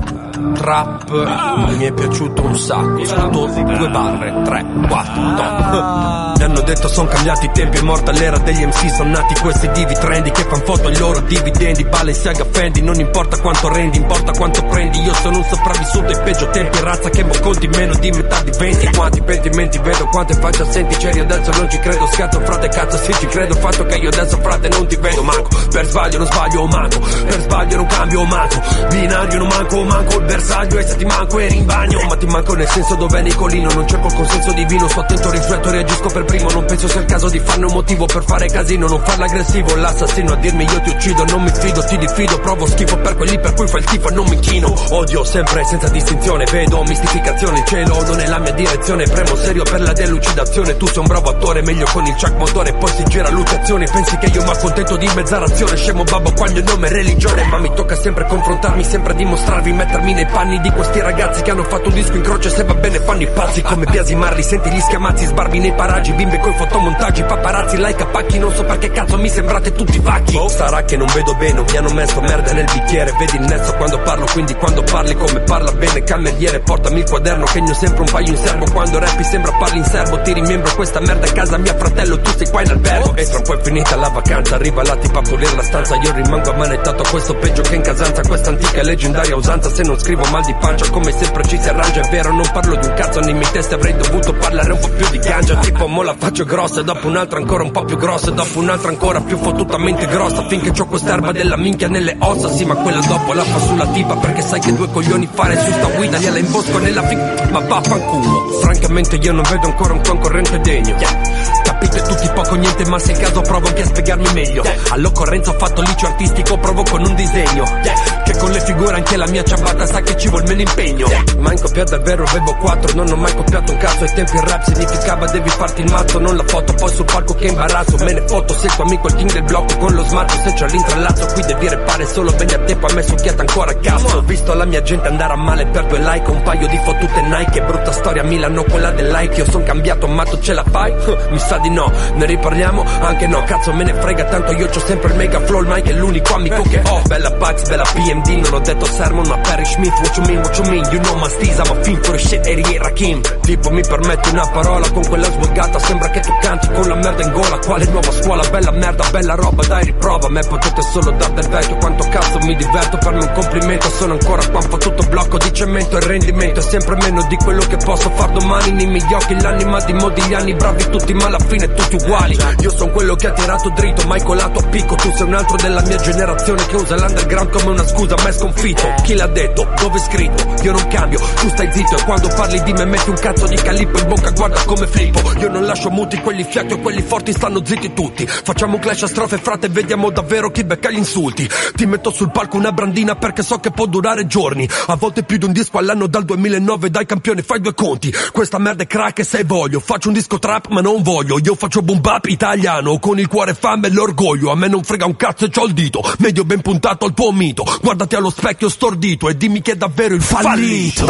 trap mi è piaciuto un sacco. Sotto due barre, tre, quattro, top. Mi hanno detto son cambiati i tempi, è morta l'era degli M C, sono nati questi divi trendy che fan foto ai loro dividendi. Balenciaga Fendi, non importa quanto rendi, importa quanto prendi. Io sono un sopravvissuto ai peggio tempi, razza che mo conti meno di metà di venti. Quanti pentimenti vedo, quante facce assenti c'eri, adesso non ci credo. Scherzo frate, cazzo sì ci credo, fatto che io adesso frate non ti vedo manco. Per sbaglio non sbaglio o manco, per sbaglio non cambio o manco. Binario non manco o manco, il bersaglio e se ti manco eri in bagno. Ma ti manco nel senso dove è Nicolino, non cerco il consenso divino. Sto attento, rifletto, reagisco per primo. Non penso sia il caso di farne un motivo per fare casino, non farlo aggressivo. L'assassino a dirmi io ti uccido, non mi fido, ti diffido. Provo schifo per quelli per cui fai il tifo e non mi inchino. Odio sempre senza distinzione, vedo mistificazione. Il cielo non è la mia direzione, premo serio per la delucidazione. Tu sei un bravo attore, meglio con il chuck motore. Poi si gira luciazione, pensi che io mi accontento di mezza razione. Scemo babbo quando il nome è religione. Ma mi tocca sempre confrontarmi, sempre dimostrarvi, mettermi nei panni di questi ragazzi che hanno fatto un disco in croce. Se va bene fanno i pazzi come biasimarli, senti gli schiamazzi, sbarbi nei paraggi, bimbe coi fotomontaggi, paparazzi, like a pacchi. Non so perché cazzo mi sembrate tutti vacchi. Oh, sarà che non vedo bene, mi hanno messo merda nel bicchiere. Vedi il nesso quando parlo, quindi quando parli come parla bene. Cameriere, portami il quaderno che ne ho sempre un paio in serbo. Quando rappi sembra parli in serbo, ti rimembro questa merda a casa mia fratello, tu sei qua in albergo. E tra un po' è finita la vacanza, arriva la tipa a pulire la stanza. Io rimango ammanettato a questo peggio che in casanza. Questa antica e leggendaria usanza, se non scrivo mal di pancia, come sempre ci si arrangia. È vero, non parlo di un cazzo, nei miei testi avrei dovuto parlare un po' più di ganja. Tipo mo la faccio grossa e dopo un'altra ancora un po' più grossa, e dopo un'altra ancora più fottutamente grossa, finché c'ho quest'erba della minchia nelle ossa. Sì, ma quella dopo la fa sulla tipa, perché sai che due coglioni fare su sta guida gliela imbosco nella fi... ma vaffanculo. Francamente io non vedo ancora un concorrente degno, yeah. Capite tutti poco niente, ma se in caso provo anche a spiegarmi meglio, yeah. All'occorrenza ho fatto liceo artistico, provo con un disegno, yeah. Che con le figure anche la mia ciabatta sa che ci vuol meno impegno, yeah. Ma in coppia davvero avevo quattro, non ho mai copiato un cazzo. Ai tempi il rap significava devi farti il mazzo, non la foto poi sul palco che imbarazzo. Me ne foto se il tuo amico il king del blocco con lo smart, se c'ho l'intrallazzo qui devi repare solo bene a tempo, a me succhiata ancora a cazzo. Ho visto la mia gente andare a male per due like, un paio di fottute Nike. Brutta storia a Milano quella del like, io son cambiato ma tu ce la fai? Mi sa di no, ne riparliamo? Anche no, cazzo me ne frega tanto, io c'ho sempre il mega flow, il Mike è l'unico amico che ho. Bella Bugs, bella P M D, non ho detto sermon ma Perry Schmidt. What you mean, what you mean, you know my steez, I'm a film for shit, Eri e Rakim. Tipo mi permetti una parola con quella svolgata, sembra che tu canti con la merda in gola. Quale nuova scuola, bella merda, bella roba, dai riprova. A me potete solo dar del vecchio, quanto cazzo mi diverto, farmi un complimento. Sono ancora qua, fa tutto blocco di cemento, il rendimento è sempre meno di quello che posso far domani. Nei miei occhi l'anima di Modigliani, bravi tutti ma alla fine tutti uguali. Io sono quello che ha tirato dritto, mai colato a picco. Tu sei un altro della mia generazione che usa l'underground come una scusa, ma è sconfitto. Chi l'ha detto? Dove è scritto? Io non cambio, tu stai zitto. E quando parli di me metti un cazzo di calippo in bocca, guarda come flippo. Io non lascio muti quelli fiacchi e quelli forti stanno zitti tutti. Facciamo un clash a strofe frate, vediamo davvero chi becca gli insulti. Ti metto sul palco una brandina perché so che può durare giorni, a volte più di un disco all'anno dal duemilanove. Dai campione, fai due conti, questa merda è crack e se voglio faccio un disco trap ma non voglio. Io faccio boom bap italiano con il cuore, fame e l'orgoglio. A me non frega un cazzo e c'ho il dito medio ben puntato al tuo mito. Guardati allo specchio stordito e dimmi che è davvero il fallito.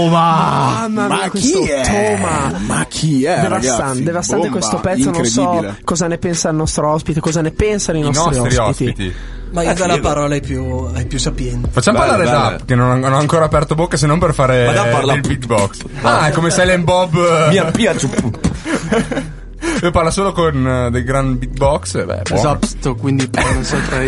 Toma! Mamma mia, Ma questo chi è? Toma! Ma chi è, Devastante, ragazzi? devastante Bomba, questo pezzo. Non so incredibile. cosa ne pensa il nostro ospite, cosa ne pensano i I nostri, nostri ospiti. ospiti. Ma io do la parola ai più, ai più sapienti. Facciamo Bene, parlare bene. Zap, che non, non ho ancora aperto bocca se non per fare Ma da parla- il beatbox. Ah, è come Silent Bob. Mi piace. Io parlo solo con uh, dei gran beatbox. Beh, buono. Esatto, quindi non saprei.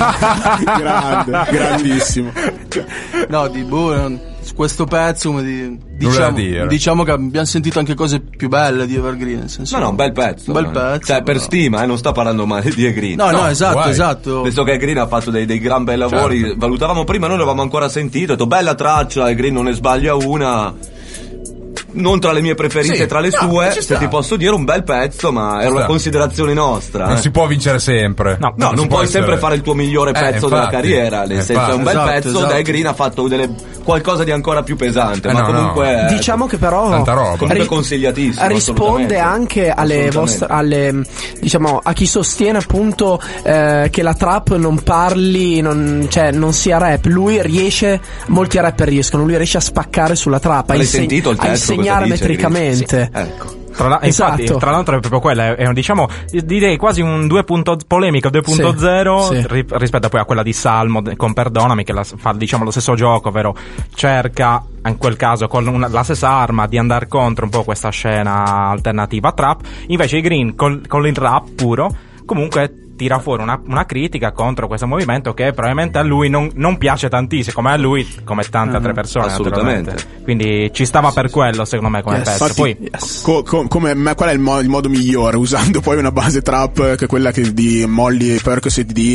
Grande, grandissimo. No, di boh, su questo pezzo come di, Nulla da diciamo, dire. diciamo che abbiamo sentito anche cose più belle di Evergreen, nel senso. No, no, un bel pezzo. Un bel no? pezzo, Cioè, per però. stima, eh, non sta parlando male di Green. No, no, No, esatto, guai. esatto. Visto che Green ha fatto dei, dei gran bei lavori, Certo. valutavamo prima, noi l'avevamo ancora sentito, ho detto bella traccia, e Green non ne sbaglia una. Non tra le mie preferite, Sì, tra le no, sue, ci se sta. ti posso dire, un bel pezzo, ma era Ci una sta. considerazione nostra. Non eh. si può vincere sempre. No. No, si non può puoi essere- sempre fare il tuo migliore Eh, pezzo della infatti, carriera, nel eh, senso è un bel infatti. pezzo, Esatto, Dai esatto. Green ha fatto delle, qualcosa di ancora più pesante, Eh, ma no, no. comunque eh, Diciamo che però Tanta roba. comunque ri- consigliatissimo. risponde assolutamente. anche alle Assolutamente. vostre, alle, diciamo, a chi sostiene appunto eh, che la trap non parli, non, cioè non sia rap. Lui riesce, molti rapper riescono, lui riesce a spaccare sulla trap, a, L'hai inseg- sentito il a testo, insegnare cosa dice, metricamente. Green? Sì, ecco. Tra, la, Esatto. infatti, tra l'altro è proprio quella, è, è un, diciamo, direi quasi un due punto, polemica due punto zero Sì, sì. ri- rispetto a poi a quella di Salmo con Perdonami, che la, fa diciamo lo stesso gioco, ovvero cerca in quel caso con una, la stessa arma di andare contro un po' questa scena alternativa trap. Invece i Green con, con il rap puro comunque tira fuori una, una critica contro questo movimento che probabilmente a lui non, non piace tantissimo, come a lui, come tante altre persone. Assolutamente. naturalmente. Quindi ci stava per quello, secondo me, come Yes. pezzo. Infatti, Poi Yes. co- co- come, ma qual è il, mo- il modo migliore? Usando poi una base trap che è quella che di Molly Percocet di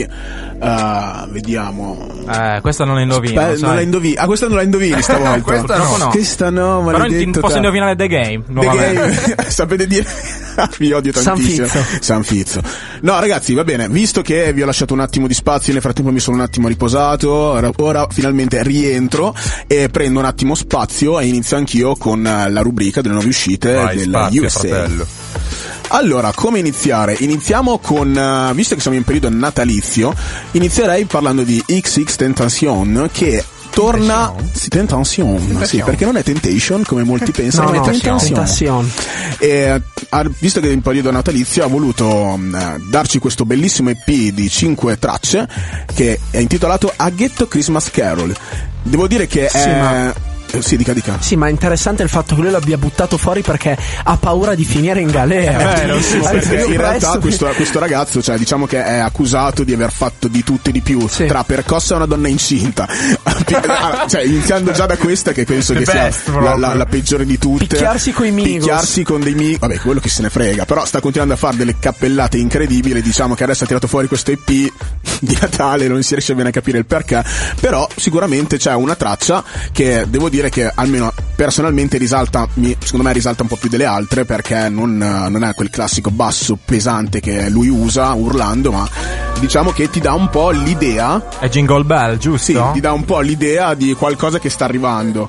uh, vediamo. eh, questa non la indovino, Beh, non la indovini. Ah, questa non la indovini stavolta. Questa no. Questa no, Però maledetto posso te. indovinare The Game The nuovamente. Game. Sapete dire? Vi odio San tantissimo. Fizzo. San Fizzo. No, ragazzi, va bene. Visto che vi ho lasciato un attimo di spazio, nel frattempo mi sono un attimo riposato. Ora, ora finalmente rientro e prendo un attimo spazio e inizio anch'io con eh, la rubrica delle nuove uscite Vai, del spazio, U S A. fratello. Allora, come iniziare? Iniziamo con, uh, visto che siamo in periodo natalizio, inizierei parlando di X X Tentacion, che torna... Sì, Tentation, sì, perché non è Temptation come molti pensano, No, ma no, è Tentation. Tentacion. E, ha- visto che è in periodo natalizio, ha voluto mh, darci questo bellissimo E P di cinque tracce che è intitolato A Ghetto Christmas Carol. Devo dire che Sì, è... ma- eh, Sì, dica dica. Sì, ma è interessante il fatto che lui l'abbia buttato fuori perché ha paura di finire in galera. È verissimo, Ha perché detto in realtà presto- questo, questo ragazzo, cioè, diciamo che è accusato di aver fatto di tutto e di più, Sì. tra percossa una donna incinta, cioè iniziando già da questa che penso The che sia best, la, proprio. la- la peggiore di tutte. Picchiarsi coi Migos. Picchiarsi con dei Migos, vabbè, quello che se ne frega, però sta continuando a fare delle cappellate incredibili. Diciamo che adesso ha tirato fuori questo E P di Natale, non si riesce bene a capire il perché, però sicuramente c'è una traccia che devo dire che almeno personalmente risalta, mi- secondo me risalta un po' più delle altre, perché non, non è quel classico basso pesante che lui usa urlando, ma diciamo che ti dà un po' l'idea, È Jingle Bell, giusto? sì, ti dà un po' l'idea di qualcosa che sta arrivando.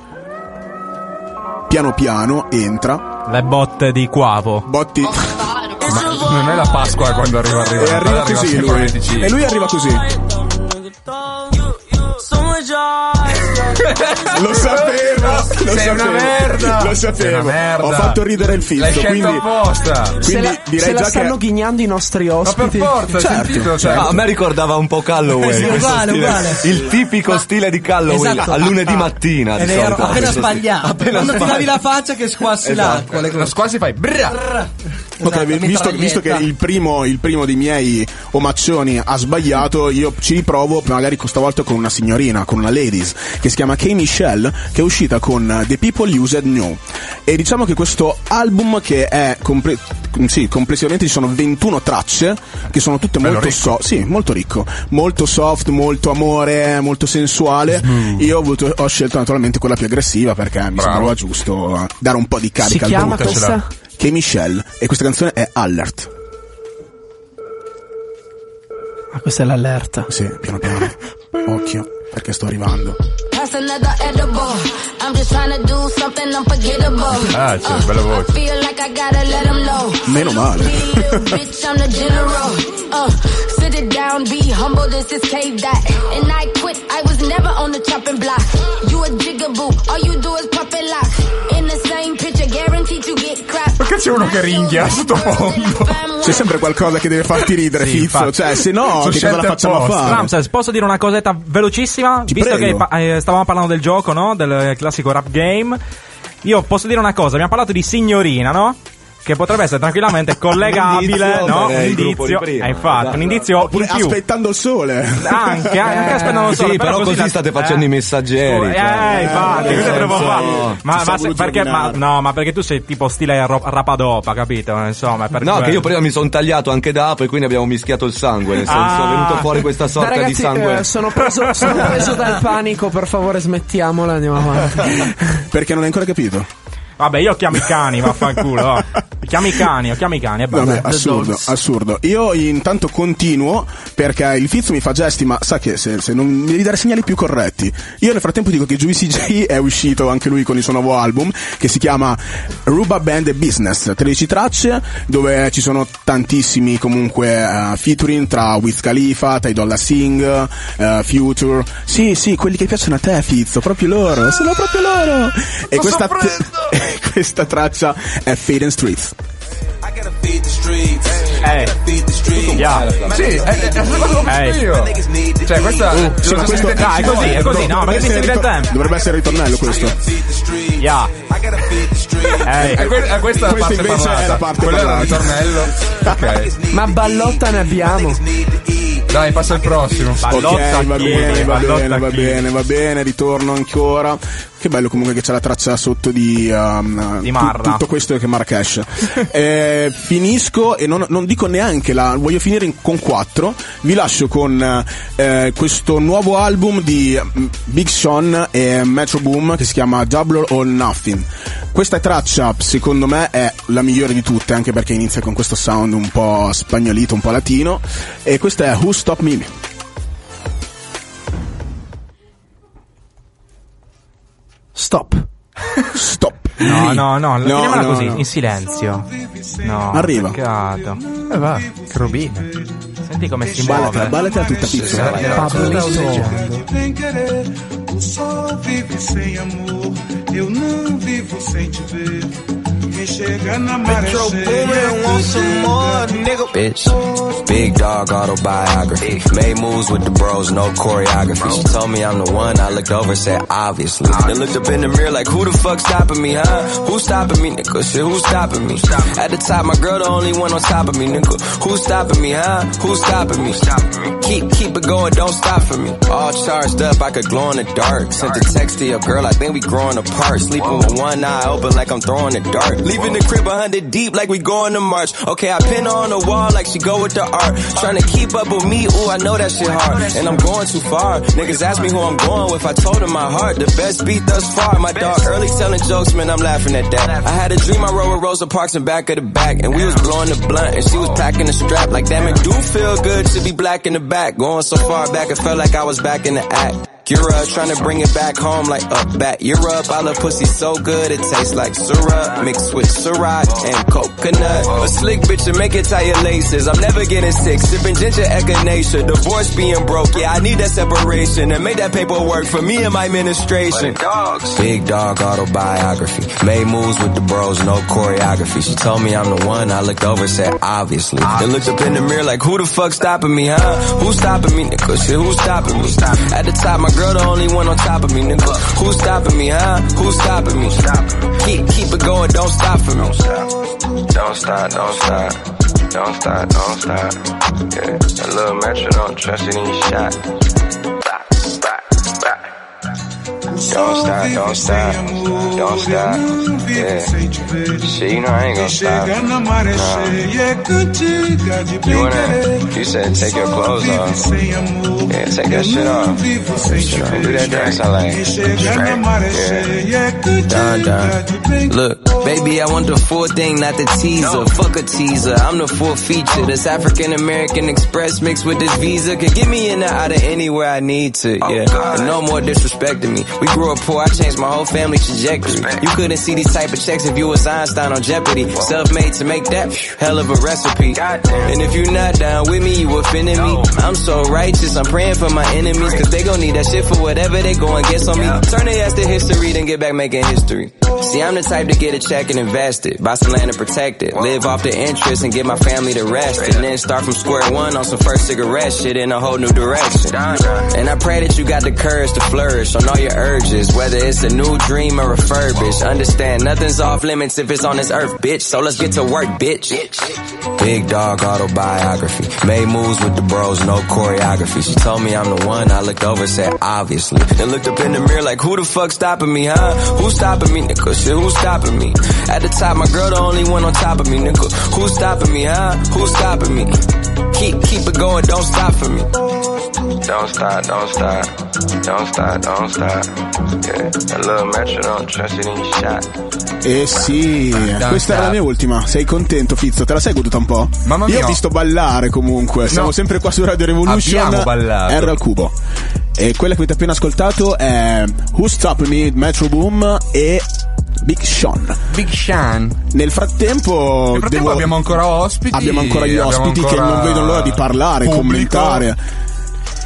Piano piano entra, Le botte di Quavo. botti Ma non è la Pasqua quando arriva arriva. e arriva arriva così sempre lui. il venticinque. E lui arriva così. Lo sapevo, lo Sei sapevo, una merda. lo Sei sapevo. una merda. Ho fatto ridere il L'hai fizzo, scelto quindi apposta. Se quindi la, direi se la già stanno che ghignando i nostri Ma per ospiti. forza, hai Certo, sentito? certo. Ah, a me ricordava un po' Calloway. Sì, questo uguale, stile. uguale. Il tipico stile di Calloway Esatto. a lunedì mattina. È di vero, solito. appena Questo stile. sbagliato. Appena Quando ti sbagliato. lavi la faccia che squassi Esatto. l'acqua. Le La squasi fai brrra. Ok, Esatto, visto, visto che mitraglietta. il primo, il primo dei miei omaccioni ha sbagliato, io ci riprovo magari questa volta con una signorina, con una ladies, che si chiama K. Michelle, che è uscita con The People You Said No. E diciamo che questo album, che è comple- sì, complessivamente ci sono ventuno tracce, che sono tutte Bello molto ricco. soft, sì, molto ricco, molto soft, molto amore, molto sensuale. Io ho, avuto, ho scelto naturalmente quella più aggressiva perché mi Bravo. sembrava giusto eh, dare un po' di Si carica al chiama brutto. questa? Che Michelle, e questa canzone è Alert. Ah, questa è l'allerta. Sì, piano piano. Occhio, perché sto arrivando. Pass another edible. I'm just trying to do something unforgettable. Ah, c'è, bella voce. I feel like I gotta let them know. Meno male. Be little bitch, I'm the general. Uh, sit it down, be humble, this is K-Dot. And I quit, I was never on the chopping block. You a jigaboo, all you do is pop and lock. In the same picture, guaranteed to get crap. Perché c'è uno che ringhia sottofondo? C'è sempre qualcosa che deve farti ridere, Sì, Fizzo. infatti. Cioè, se no, Sono che cosa scelte la facciamo apposta. fare? Ramses, posso dire una cosetta velocissima? Ti Visto prego. che pa- eh, stavamo parlando del gioco, no? Del classico rap game. Io posso dire una cosa, abbiamo parlato di signorina, no? Che potrebbe essere tranquillamente collegabile, Un indizio no? per Un il gruppo di indizio. prima. Eh, infatti, Esatto. un indizio Oppure in più. aspettando il sole. Anche, anche aspettando il sole. Sì, però così la- state facendo eh. i messaggeri. Eh, cioè. infatti, Eh, questo è nel proprio senso- fa. Ma, Ti ma sei se- voluto perché, ma, rovinare. no, ma perché tu sei tipo stile ro- rapadopa, capito? Insomma, è per No, che quello. io prima mi sono tagliato anche dopo e quindi abbiamo mischiato il sangue, nel senso Ah. è venuto fuori questa Dai, sorta ragazzi, di sangue. eh, sono preso, sono preso dal panico, per favore smettiamola, andiamo avanti. Perché non hai ancora capito? Vabbè, io chiamo i cani, vaffanculo. Oh. Chiami i cani, io chiamo i cani e basta. Vabbè, The assurdo, Dogs. assurdo. Io intanto continuo perché il Fizzo mi fa gesti, ma sa che se, se non mi devi dare segnali più corretti. Io nel frattempo dico che Juicy J è uscito anche lui con il suo nuovo album che si chiama Ruba Band Business, tredici tracce dove ci sono tantissimi comunque uh, featuring tra Wiz Khalifa, Ty Dolla Singh, uh, Future. Sì, sì, quelli che piacciono a te, Fizzo, proprio loro, sono proprio loro. E questa te- Questa traccia è Fading Streets. Eh, yeah. Sì, è, è, è Eh. io. Cioè, questa Uh, sì, ma questo, No, è così, è così, no, perché mi sembra il tempo. dovrebbe essere il ritornello questo. Yeah. Eh. è, que- è questa la Questa parte invece parlata. è la parte Quella era il parlata. ritornello. Ok. Ma ballotta ne abbiamo. Dai, passa il prossimo. Ballotta Ok, va chi? bene, va Ballotta bene, va chi? bene, va bene, ritorno ancora. Che bello comunque che c'è la traccia sotto di, um, Di Marra. tu- tutto questo è che Marrakesh. eh, finisco e non, non dico neanche la, voglio finire in- con quattro. Vi lascio con eh, questo nuovo album di mm, Big Sean e Metro Boom che si chiama Double or Nothing. Questa traccia secondo me è la migliore di tutte, anche perché inizia con questo sound un po' spagnolito, un po' latino, e questa è Who Stop Me. Stop. Stop. No, no, no, No, finiamola no, così, no. in silenzio. No, Arriva. peccato. Eh va, che robina. Senti come si Ballatela, muove. ballatela tutta pizzola. Vem querer, o sol vive sem amor, eu não vivo sem te ver. Quem chega na maré Bitch, big dog autobiography. Made moves with the bros, no choreography. She told me I'm the one, I looked over, said obviously. Then looked up in the mirror like, who the fuck stopping me, huh? Who's stopping me, nigga? Shit, who's stopping me? At the top, my girl the only one on top of me, nigga. Who's stopping me, huh? Who's stopping me? Keep, keep it going, don't stop for me. All charged up, I could glow in the dark. Sent a text to your girl, I think we growing apart. Sleeping with one eye open like I'm throwing a dart. Leaving the crib a hundred deep like we going to March. Okay, I pin her on the wall like she go with the art. Trying to keep up with me, ooh, I know that shit hard. And I'm going too far. Niggas ask me who I'm going with, I told them my heart. The best beat thus far. My dog early telling jokes, man, I'm laughing at that. I had a dream I rode with Rosa Parks in back of the back. And we was blowing the blunt and she was packing the strap. Like, damn, it do feel good to be black in the back. Going so far back, it felt like I was back in the act. Europe, trying to bring it back home like up back Europe. I love pussy so good it tastes like syrup mixed with Ciroc and coconut. A slick bitch to make it tie your laces. I'm never getting sick, sipping ginger echinacea. Divorce being broke, yeah, I need that separation and make that paperwork for me and my administration. Big dog autobiography. Made moves with the bros, no choreography. She told me I'm the one, I looked over, said obviously. Then looked up in the mirror like, who the fuck stopping me, huh? Who's stopping me, nigga? Shit, who's stopping me? At the top, my girl the only one on top of me, nigga. Who's stopping me, huh? Who's stopping me? Keep, keep it going, don't stop for me. Don't stop, don't stop. Don't stop, don't stop. Yeah, that little metro don't trust it in your shot. Don't stop, don't stop, don't stop. Yeah, shit, you know I ain't gonna stop. Nah. You wanna? You said take your clothes off. Yeah, take that shit off. Do that dance I like. Straight. Yeah. Done, done. Look, baby, I want the full thing, not the teaser. Fuck a teaser, I'm the full feature. This African American Express mixed with this Visa could get me in or out of anywhere I need to. Yeah, and no more disrespecting me. We grew up poor, I changed my whole family trajectory. You couldn't see these type of checks if you was Einstein on Jeopardy. Self-made to make that hell of a recipe. And if you not down with me, you offending me. I'm so righteous, I'm praying for my enemies, cause they gon' need that shit for whatever they go and get on me. Turn their ass to history, then get back making history. See, I'm the type to get a check and invest it. Buy some land and protect it. Live off the interest and get my family to rest. And then start from square one on some first cigarette shit in a whole new direction. And I pray that you got the courage to flourish on all your urges, whether it's a new dream or refurbished. Understand, nothing's off limits if it's on this earth, bitch. So let's get to work, bitch. Big dog autobiography. Made moves with the bros, no choreography. She told me I'm the one, I looked over, said obviously. Then looked up in the mirror like, who the fuck stopping me, huh? Who's stopping me, nigga? Shit, who's stopping me? At the top, my girl the only one on top of me, nigga. Who's stopping me, huh? Who's stopping me? Keep, keep it going, don't stop for me. Don't stop, don't stop. Don't stop, don't stop. Yeah, that little metro don't trust it in your shot. Eh sì, Don't questa stop. era la mia ultima. Sei contento, Fizzo? Te la sei goduta un po'? Mamma Io mia. ho visto ballare comunque. Siamo No. sempre qua su Radio Revolution. Abbiamo ballato. R al cubo. E quella che avete appena ascoltato è Who's Stopping Me, Metro Boom e Big Sean. Big Sean. Nel frattempo, Nel frattempo devo- abbiamo ancora ospiti. abbiamo ancora gli abbiamo ospiti ancora che non vedono l'ora di parlare, pubblico. commentare.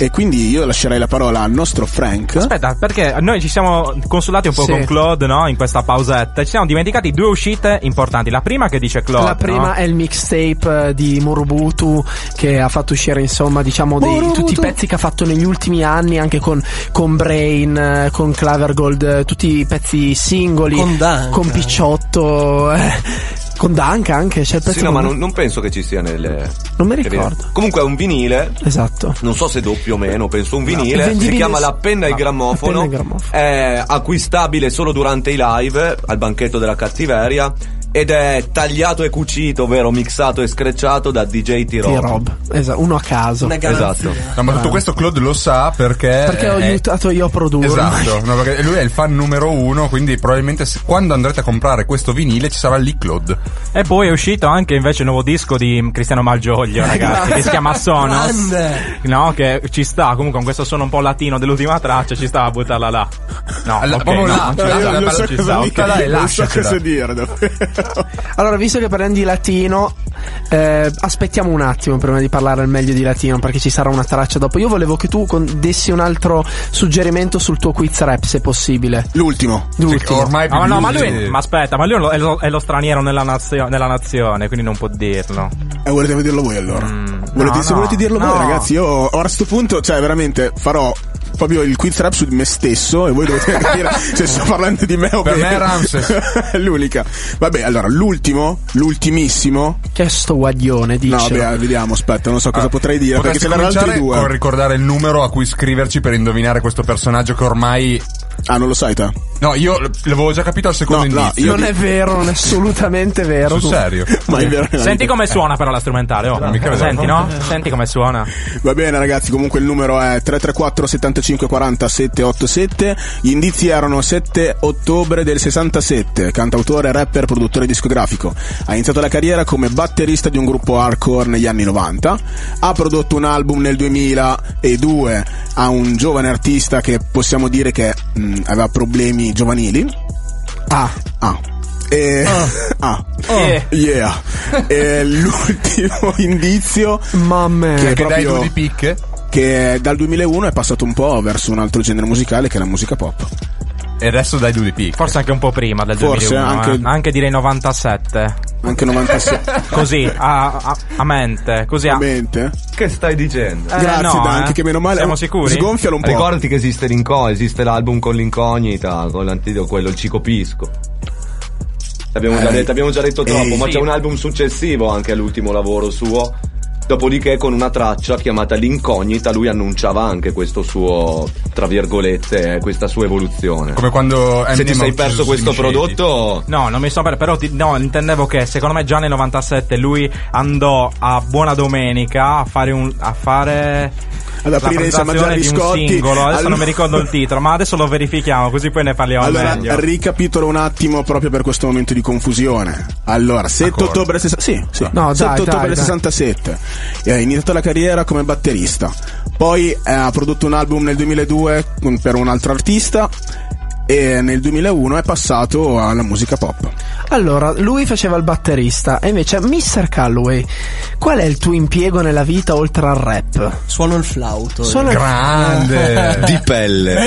e quindi io lascerei la parola al nostro Frank. Aspetta, perché noi ci siamo consultati un po' Sì. con Claude, no? In questa pausetta. Ci siamo dimenticati due uscite importanti. La prima che dice Claude, La prima no? è il mixtape eh, di Murubutu, che ha fatto uscire, insomma, diciamo dei, Murubutu. tutti i pezzi che ha fatto negli ultimi anni, anche con, con Brain, eh, con Clavergold, eh, tutti i pezzi singoli, Con Danka. con Picciotto, eh, con Danka anche. C'è il pezzo Sì, no, con- ma non, non penso che ci sia nelle. Non mi che viene- ricordo. Comunque è un vinile. Esatto. Non so se doppio o meno, penso un È vinile. vendibile Si chiama su- La penna e il Ah, grammofono. La penna e il grammofono. È acquistabile solo durante i live al banchetto della cattiveria. Ed è tagliato e cucito, ovvero mixato e screcciato da D J T-Rob. T-Rob, esatto, uno a caso. Una garanzia. Esatto. No, ma tutto questo Claude lo sa perché Perché ho è- aiutato io a produrre. Esatto, no, perché lui è il fan numero uno, quindi probabilmente se- quando andrete a comprare questo vinile ci sarà lì Claude. E poi è uscito anche invece il nuovo disco di Cristiano Malgioglio, ragazzi, che si chiama Sonos. Grande. No, che ci sta, comunque con questo suono un po' latino dell'ultima traccia ci sta a buttarla là. No, Alla- ok, proprio no, là, non ci cioè, sta, io la non palla so ci cosa sta, dire. ok. Buttala e non so lasciatela. cosa dire davvero. Allora, visto che parliamo di latino, eh, aspettiamo un attimo prima di parlare al meglio di latino, perché ci sarà una traccia dopo. Io volevo che tu con- dessi un altro suggerimento sul tuo quiz rap, se possibile. L'ultimo. L'ultimo. Ormai Ah, ma no, ma lui, sì. ma aspetta, ma lui è lo, è lo- è lo straniero nella, nazio- nella nazione, quindi non può dirlo. E Eh, volete dirlo voi allora? Mm, volete, no, se no, volete dirlo no. voi, ragazzi, io ora a sto punto, cioè veramente farò proprio il quiz rap su di me stesso e voi dovete capire se sto parlando di me o Per meno. me è Ramses. È l'unica. Vabbè, allora, l'ultimo, l'ultimissimo. Che è sto guaglione, dice. No, vabbè, vediamo, aspetta, non so cosa Ah, potrei dire, perché potresti ce n'erano altri cominciare due. con ricordare il numero a cui scriverci per indovinare questo personaggio che ormai... Ah, non lo sai te? No, io l- l'avevo già capito al secondo No, no, indizio. io Non è vero, non è assolutamente vero. Sul serio. Ma è vero, Senti come suona però la strumentale, oh. mica vedo. Senti, no? Senti come suona. Va bene ragazzi, comunque il numero è tre tre quattro settantacinque quaranta settecentoottantasette. Gli indizi erano sette ottobre del sessantasette. Cantautore, rapper, produttore discografico. Ha iniziato la carriera come batterista di un gruppo hardcore negli anni novanta. Ha prodotto un album nel duemiladue a un giovane artista che possiamo dire che mh, aveva problemi giovanili. Ah, Ah. E... ah. Eh. Yeah. E l'ultimo indizio mamma che è Che dai proprio- due di picche? che dal duemilauno è passato un po' verso un altro genere musicale che è la musica pop. E adesso dai due di picche. Forse anche un po' prima del Forse duemilauno, anche- eh. Anche direi novantasette. Anche novantasette. Così, a, a, a mente, così a... Mente. Che stai dicendo? Eh, Grazie no, Dante, eh. che meno male. Siamo sicuri? Sgonfialo un po'. Ricordati che esiste l'incognita, esiste l'album con l'incognita, con l'antidoto, quello, il Cico Pisco. Abbiamo già Eh, detto, abbiamo già detto troppo, ehi, ma sì. c'è un album successivo anche all'ultimo lavoro suo. Dopodiché con una traccia chiamata L'incognita lui annunciava anche questo suo, tra virgolette, questa sua evoluzione. Come quando Se ti Eminem sei ha ucciso perso questo Slim Shady. prodotto... No, non mi so per, però ti- no, intendevo che secondo me già nel novantasette lui andò a Buona Domenica a fare un a fare Ad la aprire a presentazione mangiare di un biscotti. singolo. Adesso Allora- non mi ricordo il titolo, ma adesso lo verifichiamo così poi ne parliamo Allora, meglio. ricapitolo un attimo proprio per questo momento di confusione. Allora, sette D'accordo. ottobre sessa- sì, sì. No, sette dai, ottobre dai, dai. sessantasette. E ha iniziato la carriera come batterista. Poi eh, ha prodotto un album nel duemiladue con- per un altro artista. E nel duemilauno è passato alla musica pop. allora, lui faceva il batterista e invece mister Calloway, qual è il tuo impiego nella vita oltre al rap? Suono il flauto. Suono il- Grande. Di pelle.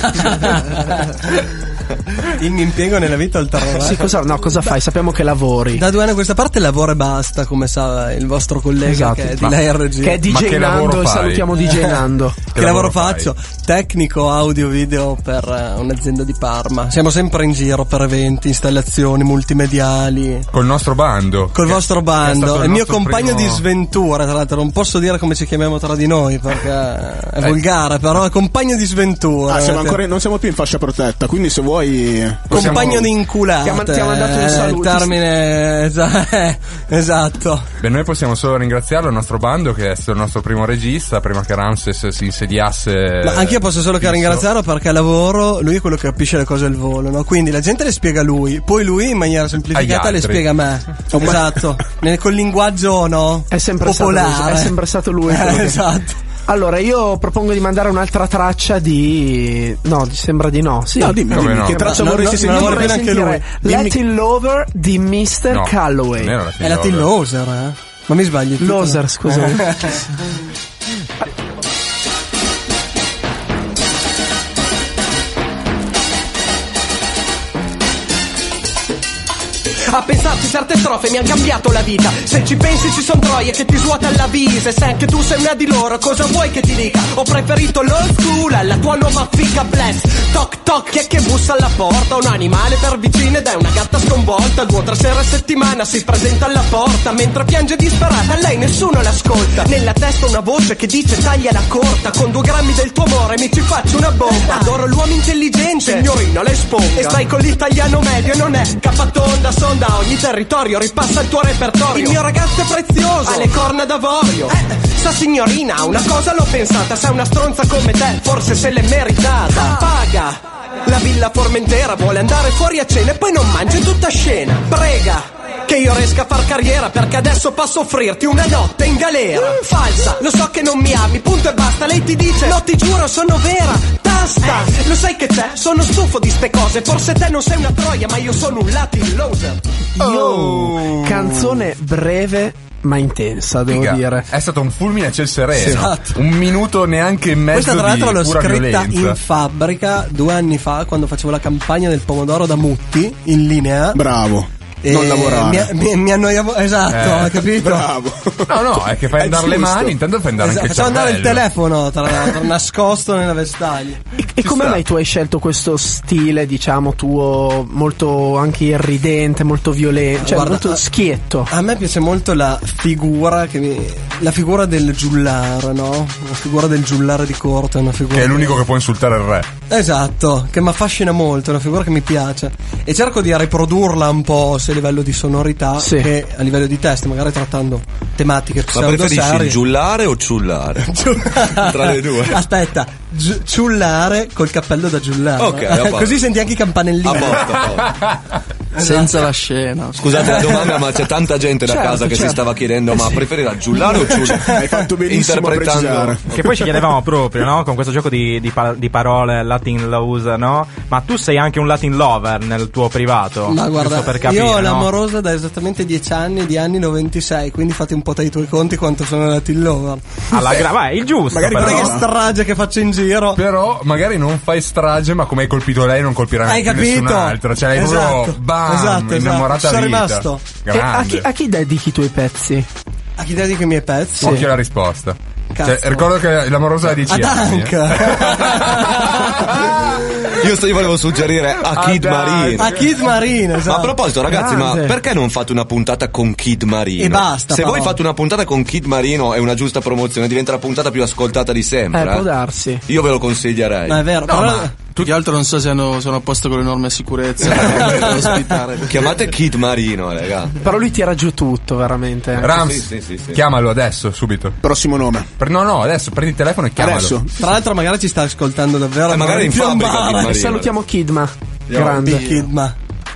Esatto. Il mio impiego nella vita oltre al rap. Sì, cosa, no, cosa fai? Sappiamo che lavori. Da due anni a questa parte lavoro e basta, come sa il vostro collega Esatto. che è di Ma- lei R G. che è Ma D J che Nando, lavoro e fai? salutiamo D J Nando. Che lavoro faccio? Tecnico audio video per eh, un'azienda di Parma. Siamo sempre in giro per eventi, installazioni multimediali. Col nostro bando. Col Che- vostro che è bando. stato È il mio nostro compagno primo- di sventura, tra l'altro. Non posso dire come ci chiamiamo tra di noi perché è Eh. volgare, però è compagno di sventura. Ah, siamo Eh, ancora, non siamo più in fascia protetta, quindi se vuoi... Compagno di inculate. Ti ha- ti ha mandato un eh, saluto. il termine esa- eh, esatto. Beh, noi possiamo solo ringraziarlo, il nostro bando, che è stato il nostro primo regista, prima che Ramses si insediasse. Ma anch'io posso solo che fisso. ringraziarlo perché al lavoro lui è quello che capisce le cose al volo, no? Quindi la gente le spiega a lui, poi lui in maniera semplificata Agli le altri. spiega a me. Esatto. Nel, col linguaggio, no? È sempre stato popolare. lui, è sempre stato lui quello Eh, che- esatto. Allora, io propongo di mandare un'altra traccia di... No, sembra di no. Sì. No, dimmi, Come dimmi no? che traccia No, vorresti no, sentire? non la vorrei Vorrei più neanche sentire lui. Latin Lover di mister No, Calloway. non era Latin È Latin Lover. Loser, eh? Ma mi sbagli? il titolo? Loser, scusa. A pensarci certe strofe mi han cambiato la vita. Se ci pensi ci son troie che ti svuotano la vita. E se anche tu sei una di loro, cosa vuoi che ti dica? Ho preferito l'old school alla tua nuova fica. Bless, toc toc, chi è che bussa alla porta? Un animale per vicino ed è una gatta sconvolta. Due o tre sere a settimana si presenta alla porta. Mentre piange disperata, lei nessuno l'ascolta. Nella testa una voce che dice tagliala corta. Con due grammi del tuo amore mi ci faccio una bomba. Adoro l'uomo intelligente, signorina le sponga. E stai con l'italiano medio e non è capatonda sonda. Ogni territorio ripassa il tuo repertorio. Il mio ragazzo è prezioso, ha le corna d'avorio. Eh, sta signorina, una cosa l'ho pensata. Sei una stronza come te, forse se l'è meritata. Paga la villa Formentera, vuole andare fuori a cena e poi non mangia tutta scena. Prega che io riesca a far carriera, perché adesso posso offrirti una notte in galera. Falsa, lo so che non mi ami, punto e basta. Lei ti dice, no ti giuro sono vera. Tasta, lo sai che te, sono stufo di ste cose. Forse te non sei una troia, ma io sono un Latin loser. Oh. Canzone breve ma intensa, devo Figa. dire. È stato un fulmine a ciel sereno. Sì. Esatto. Un minuto neanche e mezzo. Questa tra l'altro di l'ho pura scritta violenza. in fabbrica due anni fa, quando facevo la campagna del pomodoro da Mutti in linea. Bravo. E Non lavorare. Mi, mi, mi annoiavo, esatto, Eh, hai capito? Bravo. No, no, è che fai È andare le giusto. mani, intanto fai andare Esatto, anche il facciamo andare il cervello. telefono tra l'altro, nascosto nella vestaglia. E, e come sta. mai tu hai scelto questo stile, diciamo, tuo molto anche irridente, molto violento, cioè Guarda, molto a- schietto? A me piace molto la figura che mi, la figura del giullare, no? La figura del giullare di corte, una figura Che è l'unico che può insultare il re. Esatto, che mi affascina molto, è una figura che mi piace e cerco di riprodurla un po' sia a livello di sonorità Sì. che a livello di testi, magari trattando tematiche Ma preferisci pseudo-serie. il giullare o ciullare? Tra le due. Aspetta, giu- ciullare col cappello da giullare. Ok, a posto. Così senti anche i campanellini. A posto, a posto. Senza la scena. Scusate la domanda, ma c'è tanta gente da Certo, casa che certo. si stava chiedendo: ma preferirà giullare o ciullare? Hai fatto benissimo a precisare. Interpretando. Che poi ci chiedevamo proprio, no? Con questo gioco di, di, pa- di parole Latin loser, no? Ma tu sei anche un Latin lover nel tuo privato? Ma guarda, giusto per capire, io ho no? l'amorosa da esattamente dieci anni, di anni ne ho ventisei, quindi fate un po' dai tuoi conti quanto sono Latin lover. Alla gra- vai, il giusto. Magari però. Guarda che strage che faccio in giro. Però magari non fai strage, ma come hai colpito lei non colpirai Hai neanche nessun capito? altro. Cioè hai Esatto. proprio bam, Esatto, esatto. innamorata Sono a vita. rimasto. E a Grande. chi, a chi dedichi i tuoi pezzi? A chi dedico i miei pezzi? Occhio alla risposta. Cazzo. Cioè, ricordo che l'amorosa ha dieci Ad anni. Hank. eh. Io, sto, io volevo suggerire a Kid Ah, dai. Marino. A Kid Marino, Ma esatto. a proposito, ragazzi, Grande. ma perché non fate una puntata con Kid Marino? E basta, Se però. voi fate una puntata con Kid Marino è una giusta promozione, diventa la puntata più ascoltata di sempre. Eh, può eh. darsi. Io ve lo consiglierei. Ma è vero, No, però ma Più che altro non so se hanno, sono a posto con le norme di sicurezza per ospitare. Chiamate Kid Marino, raga. Però lui tira giù tutto, veramente. Rams, Sì, sì, sì, sì. chiamalo adesso, subito. Prossimo nome. Per- no, no, adesso prendi il telefono e chiamalo. Adesso. tra l'altro magari ci sta ascoltando davvero. Eh, magari in fabbrica, Kid E Marino. salutiamo Kidma. Grande. Kidma.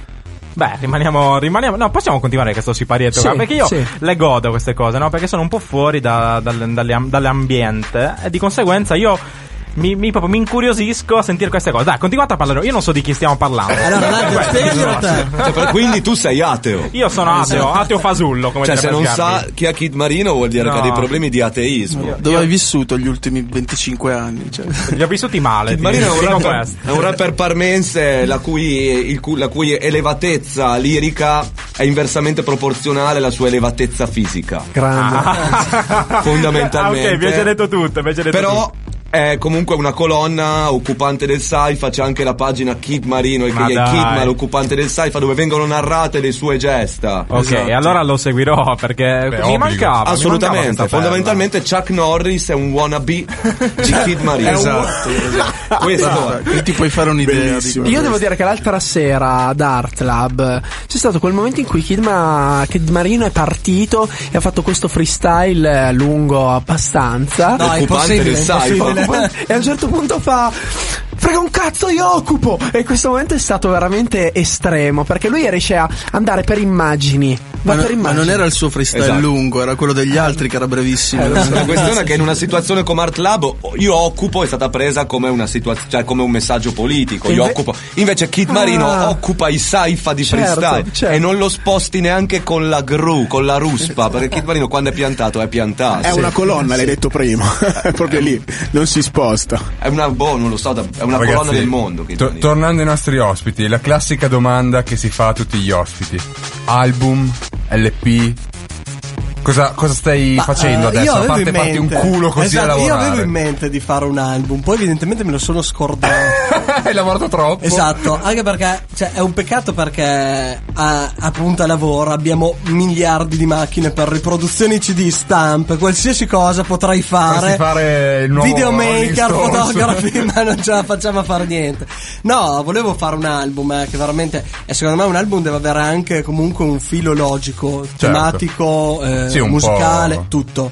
Beh, rimaniamo, rimaniamo. No, possiamo continuare questo siparietto Sì, qua, perché io sì. le godo queste cose, no? Perché sono un po' fuori da, dalle- dalle- dall'ambiente e di conseguenza io mi, mi, proprio mi incuriosisco a sentire queste cose. Dai, continuate a parlare. Io non so di chi stiamo parlando. Allora, dai, Questo, spiegalo io, te. Cioè, per- quindi tu sei ateo. io sono ateo, ateo fasullo, come Cioè, se direbbe non Sgarbi. sa chi è Kid Marino vuol dire No. che ha dei problemi di ateismo. Dove hai vissuto gli ultimi venticinque anni? Cioè. Li ho vissuti male. Kid ti- Marino è un, dico rapper, questo. è un rapper parmense la cui, il cu- la cui elevatezza lirica è inversamente proporzionale alla sua elevatezza fisica. Grande. Fondamentalmente. Ah, ok, vi ho già detto tutto, vi ho già detto Però tutto. è comunque una colonna occupante del Saifa, c'è anche la pagina Kid Marino e Ma che è dai. Kidma, l'occupante del Saifa, dove vengono narrate le sue gesta. Ok, Esatto. allora lo seguirò perché Beh, mi obbligo. mancava. mi Assolutamente, mancava questa fondamentalmente Chuck Norris è un wannabe di Kid Marino. Esatto. Questo è. Quindi ti puoi fare un'idea di Bellissimo. Io devo dire che l'altra sera ad Art Lab c'è stato quel momento in cui Kidma, Kid Marino è partito e ha fatto questo freestyle eh, lungo abbastanza. No, è Occupante impossibile, del Saifa. impossibile. E a un certo punto fa: frega un cazzo, io occupo! E questo momento è stato veramente estremo, perché lui riesce a andare per immagini. Va Ma, per no- ma immagini. non era il suo freestyle Esatto. lungo, era quello degli altri che era brevissimo. La questione è che in una situazione come Art Lab io occupo è stata presa come una situazione, cioè come un messaggio politico. Io Inve- occupo. Invece Kid Marino Ah. occupa i Saifa di Certo, freestyle certo. e non lo sposti neanche con la gru, con la ruspa, perché Kid Marino quando è piantato è piantato. È una colonna, l'hai detto prima. È proprio lì, non si sposta. È una boh, non lo so, da- è una la Ragazzi, colonna del mondo. Che to- tornando ai nostri ospiti, la classica domanda che si fa a tutti gli ospiti: album, L P? Cosa, cosa stai Ma, facendo uh, adesso? io A avevo parte in farti un mente- culo così esatto, a lavorare. Io avevo in mente di fare un album, poi evidentemente me lo sono scordato. Hai lavorato troppo. Esatto, anche perché cioè, è un peccato perché a, a punta lavoro abbiamo miliardi di macchine per riproduzioni C D, stampe, qualsiasi cosa potrei fare. Potresti fare il nuovo videomaker, Rolling Stones. fotografi, ma non ce la facciamo a fare niente. No, volevo fare un album eh, che veramente, e secondo me un album deve avere anche comunque un filo logico, Certo. tematico, eh, Sì, un musicale, po'. tutto.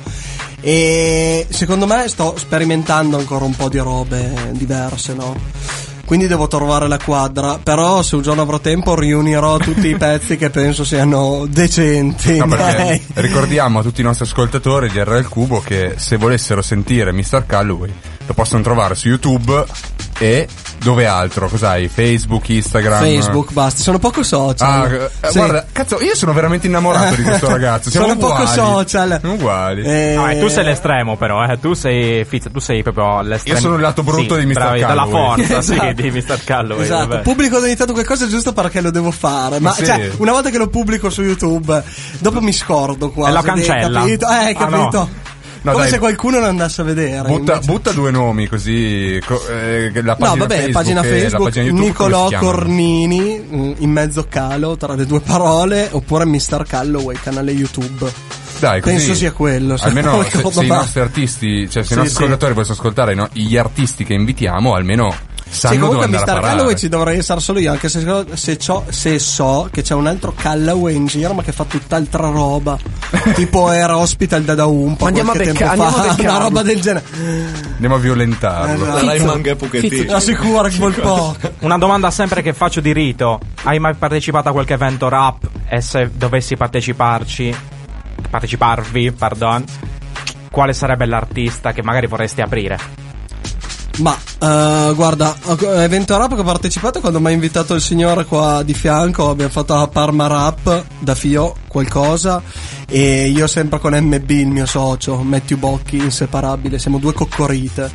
E secondo me sto sperimentando ancora un po' di robe diverse, no? Quindi devo trovare la quadra. Però se un giorno avrò tempo riunirò tutti i pezzi che penso siano decenti. No, perché dai. ricordiamo a tutti i nostri ascoltatori di R L Cubo che se volessero sentire mister Calloway lo possono trovare su YouTube e dove altro? Cos'hai? Facebook, Instagram? Facebook, basta, sono poco social. Ah, eh, Sì. guarda, cazzo, io sono veramente innamorato di questo ragazzo. Siamo Sono poco uguali. social. Siamo uguali. Eh, No, e tu sei l'estremo però, eh. Tu sei Fizz, tu sei proprio l'estremo. Io sono il lato brutto sì, di mister bravi, della Calloway. forza, Esatto. sì, di mister Calloway. Esatto, vabbè. pubblico ogni tanto qualcosa giusto perché lo devo fare. Ma Sì. cioè, una volta che lo pubblico su YouTube, dopo mi scordo quasi. E lo cancella. Capito? Eh, Ah, capito? no. No, Come dai. se qualcuno non andasse a vedere. Butta, invece- butta due nomi così co- eh, la No, pagina vabbè, Facebook pagina e Facebook, la pagina YouTube, Nicolò come si chiamano? Cornini, mm, in mezzo calo tra le due parole, oppure mister Calloway, canale YouTube. Dai, così, Penso sia quello. se almeno non se, ricordo se i male. nostri artisti, cioè se Sì, i nostri sì. ascoltatori volessero ascoltare no, gli artisti che invitiamo, almeno sanno Sì, comunque dove andare mister a parare. Calloway ci dovrei essere solo io, anche se, se, ciò- se so che c'è un altro Calloway in giro, ma che fa tutt'altra roba. Tipo era ospite al Dada Umpa Ma andiamo qualche a becca- tempo andiamo a fa, beccarlo. una roba del genere. Andiamo a violentarlo. Esatto. La manga pochettino. Assicura che vuol poco. Una domanda sempre che faccio di rito. Hai mai partecipato a qualche evento rap? E se dovessi parteciparci, parteciparvi, pardon, quale sarebbe l'artista che magari vorresti aprire? Ma eh, guarda, evento rap che ho partecipato quando mi ha invitato il signore qua di fianco, abbiamo fatto la Parma Rap da Fio qualcosa, e io sempre con M B il mio socio, Matthew Bocchi, inseparabile, siamo due coccorite.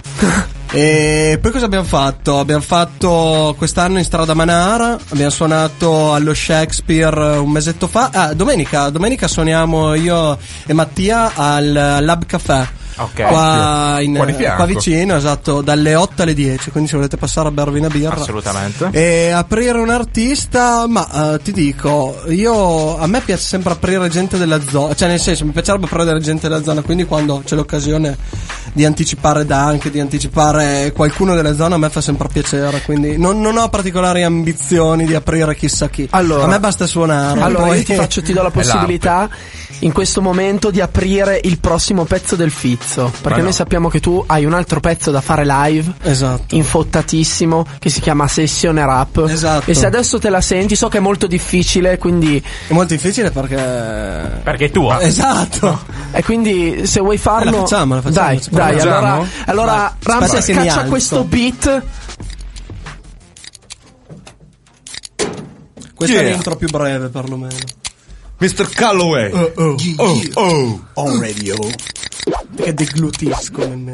E poi cosa abbiamo fatto? Abbiamo fatto quest'anno in Strada Manara, abbiamo suonato allo Shakespeare un mesetto fa. Ah, domenica, domenica suoniamo io e Mattia al Lab Café. Ok. Qua, in, Qua di fianco. qua vicino, esatto, dalle otto alle dieci, quindi se volete passare a bervi una birra. Assolutamente. E aprire un artista, ma eh, ti dico, io a me piace sempre aprire gente della zona, cioè nel senso mi piacerebbe prendere gente della zona, quindi quando c'è l'occasione di anticipare Dunk, di anticipare qualcuno della zona, a me fa sempre piacere, quindi non, non ho particolari ambizioni di aprire chissà chi. Allora, a me basta suonare. Allora poi- io ti faccio, ti do la possibilità in questo momento di aprire il prossimo pezzo del Fizzo, perché Ma no. noi sappiamo che tu hai un altro pezzo da fare live, esatto, infottatissimo, che si chiama Sessione Rap. Esatto. E se adesso te la senti, so che è molto difficile, quindi è molto difficile perché Perché è tua. esatto. e quindi se vuoi farlo, Eh, la facciamo, la facciamo, dai, ci dai, proviamo. allora, allora Vai. Ramses, Aspetta che mi caccia alzo. questo beat. Questa Yeah. è l'intro più breve perlomeno. mister Calloway. Oh, oh, Oh, oh. on radio. Che deglutisco nemmeno.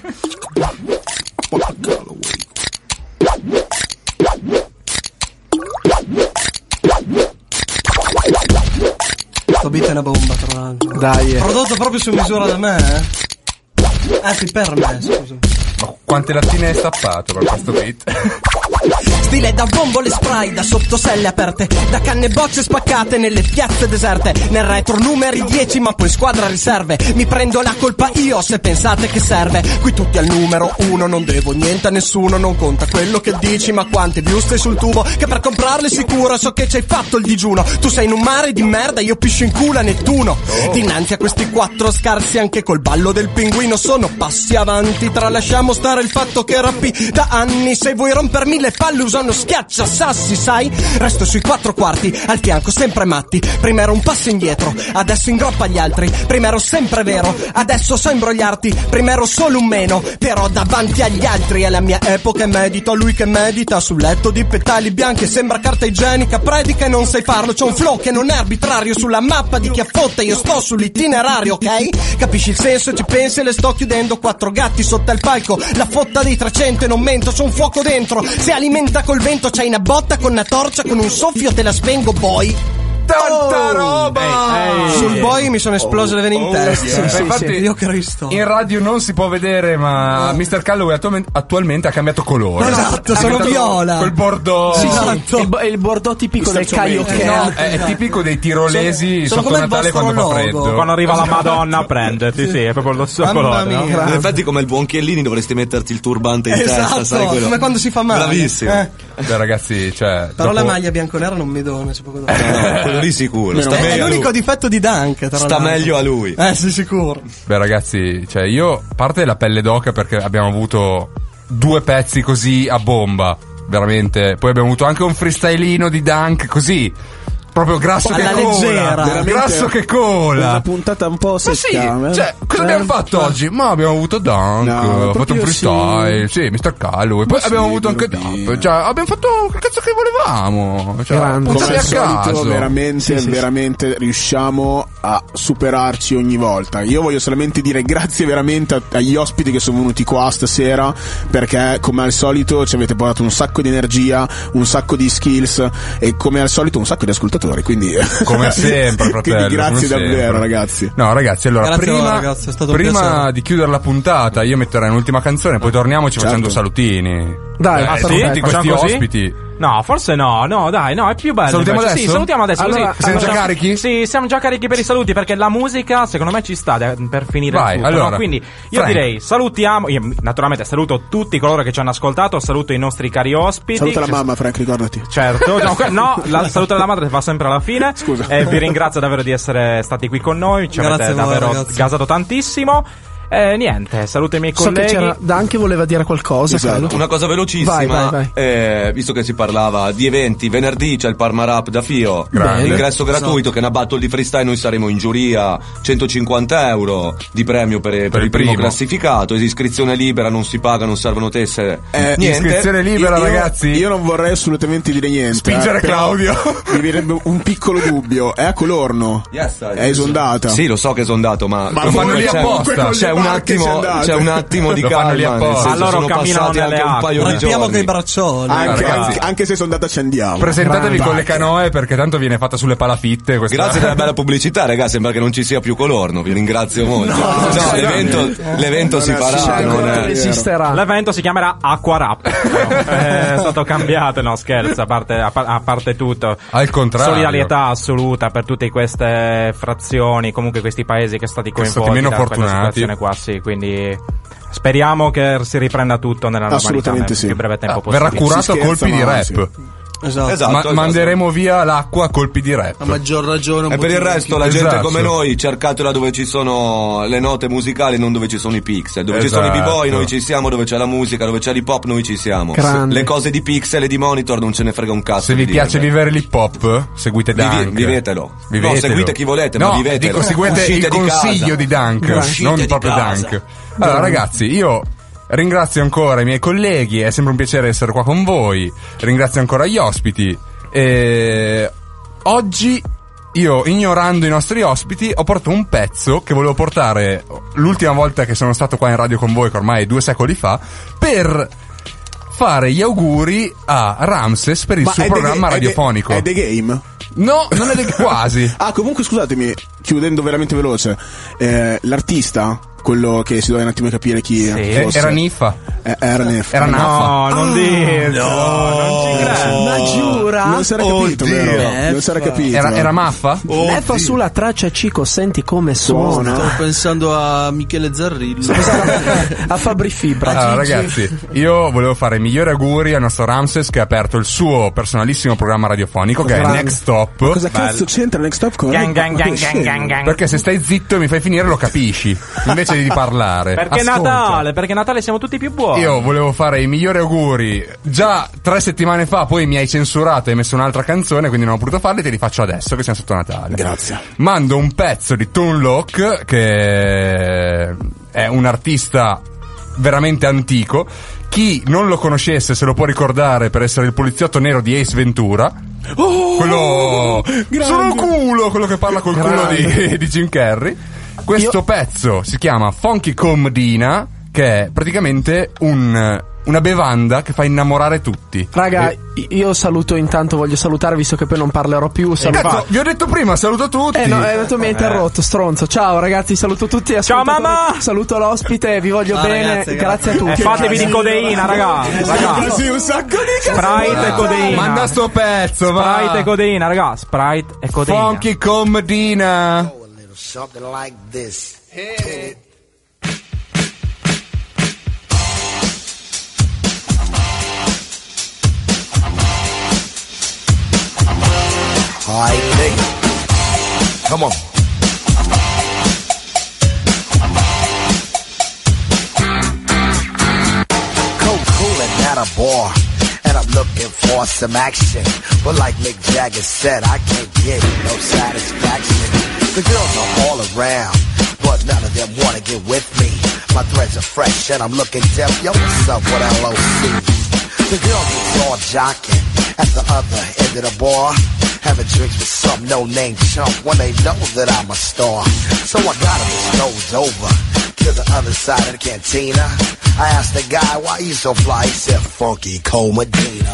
Sto beat è una bomba, tra l'altro. Dai. Prodotto proprio su misura da me, eh? Anzi, per me, scusa. Ma quante lattine hai stappato per questo beat? Stile da bombole spray, da sottoselle aperte, da canne bocce spaccate nelle piazze deserte. Nel retro numeri dieci ma poi squadra riserve. Mi prendo la colpa io se pensate che serve. Qui tutti al numero uno, non devo niente a nessuno. Non conta quello che dici ma quante views stai sul tubo. Che per comprarle sicuro so che ci hai fatto il digiuno. Tu sei in un mare di merda, io piscio in culo a Nettuno. Dinanzi a questi quattro scarsi anche col ballo del pinguino sono passi avanti. Tralasciamo stare il fatto che rappi da anni. Se vuoi rompermi le palle usa uno schiacciasassi, sai? Resto sui quattro quarti, al fianco sempre matti. Prima ero un passo indietro, adesso in groppa agli altri. Prima ero sempre vero, adesso so imbrogliarti. Prima ero solo un meno, però davanti agli altri. È la mia epoca e medita, lui che medita sul letto di petali bianchi. Sembra carta igienica, predica e non sai farlo. C'è un flow che non è arbitrario, sulla mappa di chi affotta. Io sto sull'itinerario, ok? Capisci il senso, ci pensi e le sto chiudendo. Quattro gatti sotto il palco, la fotta dei trecento e non mento, c'è un fuoco dentro. Se alimenta col vento, c'hai una botta con una torcia, con un soffio te la spengo, boy. Tanta roba! Ehi, ehi. Sul boy mi sono esplose le vene in Oh, testa. sì, sì, Infatti, sì. Dio Cristo. In radio non si può vedere, ma mister Calloway attualmente, attualmente ha cambiato colore. Esatto, Ha sono cambiato viola. Quel bordeaux. Sì, sì, il, bo- il bordeaux tipico del Caio che No, è, è tipico dei tirolesi Sono- sono sotto come il Natale vostro quando fa logo. freddo. Quando arriva la Madonna a prenderti, sì, è proprio lo suo Mamma colore, no? mia. In effetti, come il buon Chiellini, dovresti metterti il turbante in testa, sai Esatto, quello? come quando si fa male. Bravissimo. Eh. Beh, ragazzi, cioè. Però la dopo- maglia bianconera non mi dona, c'è poco da No, quello lì sicuro. Sta È, è meglio a l'unico lui. difetto di Dunk. tra Sta l'altro. meglio a lui. Eh, sì, sicuro. Beh, ragazzi, cioè, io a parte la pelle d'oca perché abbiamo avuto due pezzi così a bomba, veramente. Poi abbiamo avuto anche un freestylino di Dunk così. Proprio grasso Alla che leggera. cola. Veramente Grasso che cola. Una puntata un po' Ma sì, secca. eh. cioè, cosa abbiamo fatto oggi? Ma abbiamo avuto Dunk, No, abbiamo fatto un proprio freestyle, sì, mister Calloway, poi Ma abbiamo sì, avuto anche Melodie. Dub, cioè, abbiamo fatto il cazzo che volevamo, cioè, Grande. puntate Come a al solito, caso. veramente, Sì, sì, veramente riusciamo a superarci ogni volta. Io voglio solamente dire grazie veramente a- agli ospiti che sono venuti qua stasera, perché come al solito ci avete portato un sacco di energia, un sacco di skills e come al solito un sacco di ascoltatori. Quindi, Come sempre, fratello. quindi grazie come davvero, sempre. ragazzi. No, ragazzi, allora, Grazie a voi, prima, ragazzi, è stato un prima piacere. di chiudere la puntata, io metterei un'ultima canzone, poi torniamoci Certo. facendo salutini. Dai, eh, ah, tutti perfetto. questi Facciamo così? ospiti. No, forse no, no, dai, no, è più bello. Salutiamo invece. adesso? Sì, salutiamo adesso. Allora, così. siamo già Facciamo- carichi? Sì, siamo già carichi per i saluti perché la musica, secondo me, ci sta de- per finire Vai, tutto. allora, No? Quindi io Frank. direi salutiamo. Io naturalmente saluto tutti coloro che ci hanno ascoltato, saluto i nostri cari ospiti. Saluta la Ci- mamma, Frank, ricordati. Certo, no, que- no, la saluto della madre si fa sempre alla fine. Scusa. E vi ringrazio davvero di essere stati qui con noi. Ci Grazie avete a voi, davvero ragazzi. gasato tantissimo. E niente, saluto i miei So che colleghi. c'era Dunk voleva dire qualcosa. Esatto. credo. Una cosa velocissima, Vai, vai, vai. eh, visto che si parlava di eventi, venerdì c'è il Parma Rap da Fio, Grande. ingresso gratuito, che è una battle di freestyle, noi saremo in giuria, centocinquanta euro di premio per, per, il il primo, primo. classificato, iscrizione libera, non si paga, non servono tessere, Eh, niente. Iscrizione libera, Io- ragazzi. Io non vorrei assolutamente dire niente. Spingere eh, però Claudio. Mi viene un piccolo dubbio. È a Colorno. Yes, dai. È esondata. Sì, lo so che è esondato, ma, Ma comunque fanno lì c'è- apposta. C'è un attimo, c'è un attimo di Lo fanno lì calma, nel apposta. senso, Allora sono camminano passati nelle anche un acque. paio di Rappiamo giorni. coi braccioli. Anche, ragazzi. anche, anche se esondata ci andiamo. Presentatevi Vai. con le canoe perché tanto viene fatta sulle palafitte questa... Grazie della bella pubblicità, ragazzi. Sembra che non ci sia più Colorno. Vi ringrazio molto. No, l'evento, l'evento si Non è farà. assolutamente Non vero. è... Esisterà. L'evento si chiamerà Acqua Rap. È stato cambiato, no scherzo, a parte, a pa- a parte tutto. Al contrario. Solidarietà assoluta per tutte queste frazioni, comunque questi paesi che sono stati Che sono coinvolti stati meno da quella fortunati. situazione qua, sì, quindi speriamo che si riprenda tutto nella normalità Assolutamente nel sì. più breve tempo Ah, possibile. verrà curato Si a scherza, colpi di ma rap. sì. Esatto. Esatto, Ma- esatto. manderemo via l'acqua a colpi di A rap. maggior ragione un E per il motivo resto, in la più. gente Esatto. come noi, cercatela dove ci sono le note musicali, non dove ci sono i pixel. Dove ci sono i Esatto. b-boy, noi ci siamo. Dove c'è la musica, dove c'è l'hip hop, noi ci siamo. Grande. Le cose di pixel e di monitor non ce ne frega un cazzo. Se vi di piace dirle. vivere l'hip hop, seguite Vivi- Dunk. vivetelo. Vivetelo. No, seguite chi volete, no, ma vivetelo. dico seguite Uscite il di consiglio casa. di Dunk, Uscite non di proprio casa. Dunk. Allora, ragazzi, io ringrazio ancora i miei colleghi, è sempre un piacere essere qua con voi. Ringrazio ancora gli ospiti. E oggi io, ignorando i nostri ospiti, ho portato un pezzo che volevo portare l'ultima volta che sono stato qua in radio con voi, che ormai è due secoli fa, per fare gli auguri a Ramses per il Ma suo è The programma Ga- è The- radiofonico. È The Game? No, non è de- quasi. Ah, comunque scusatemi, chiudendo veramente veloce. Eh, l'artista, quello che si doveva un attimo capire chi Eh, fosse. Era Niffa. Eh, era Niffa. Era No, Naffa. non dirlo, non ci credo. Ma giuro. Ancora? Non si era capito, Oddio. vero? Non si era capito. Era, era Maffa? Leffa sulla traccia, Cico, senti come suona. Stavo pensando a Michele Zarrillo. A Fabri Fibra. Allora, ragazzi, io volevo fare i migliori auguri al nostro Ramses che ha aperto il suo personalissimo programma radiofonico che Grande. è Next Stop. Ma cosa cazzo c'entra Next Stop con Gang, gang, gang, gang, gang, gang. Perché se stai zitto e mi fai finire lo capisci invece di parlare. Perché è Ascolta. Natale, perché Natale siamo tutti più buoni. Io volevo fare i migliori auguri già tre settimane fa, poi mi hai censurato e hai messo un'altra canzone, quindi non ho potuto farli, te li faccio adesso che siamo sotto Natale. Grazie. Mando un pezzo di Tone Loc, che è un artista veramente antico. Chi non lo conoscesse se lo può ricordare per essere il poliziotto nero di Ace Ventura. Oh, quello grande. sono culo, quello che parla col Grande. culo di, di Jim Carrey. Questo Io... pezzo si chiama Funky Comedina, che è praticamente un una bevanda che fa innamorare tutti. Raga, E- io saluto intanto, voglio salutare visto che poi non parlerò più. Saluto... Cazzo, vi ho detto prima, saluto tutti. Eh no, eh, tu mi hai interrotto, stronzo. Ciao ragazzi, saluto tutti. Ciao, mamma! Saluto l'ospite, vi voglio Ciao, bene. ragazzi, grazie a tutti. E fatevi di codeina, raga. Raga. Sì, un sacco di Sprite e codeina. Manda sto pezzo, va. Sprite e codeina, raga. Sprite e codeina. Funky Comedina. Something like this. Alright, nigga. Come on. Cold cooling at a bar, and I'm looking for some action. But like Mick Jagger said, I can't get no satisfaction. The girls are all around, but none of them wanna get with me. My threads are fresh, and I'm looking deaf. Yo, what's up with L O C? The girls is all jocking at the other end of the bar, having drinks with some no-name chump when they know that I'm a star. So I got him strolled over to the other side of the cantina. I asked the guy why he's so fly. He said, Funky Cole Medina.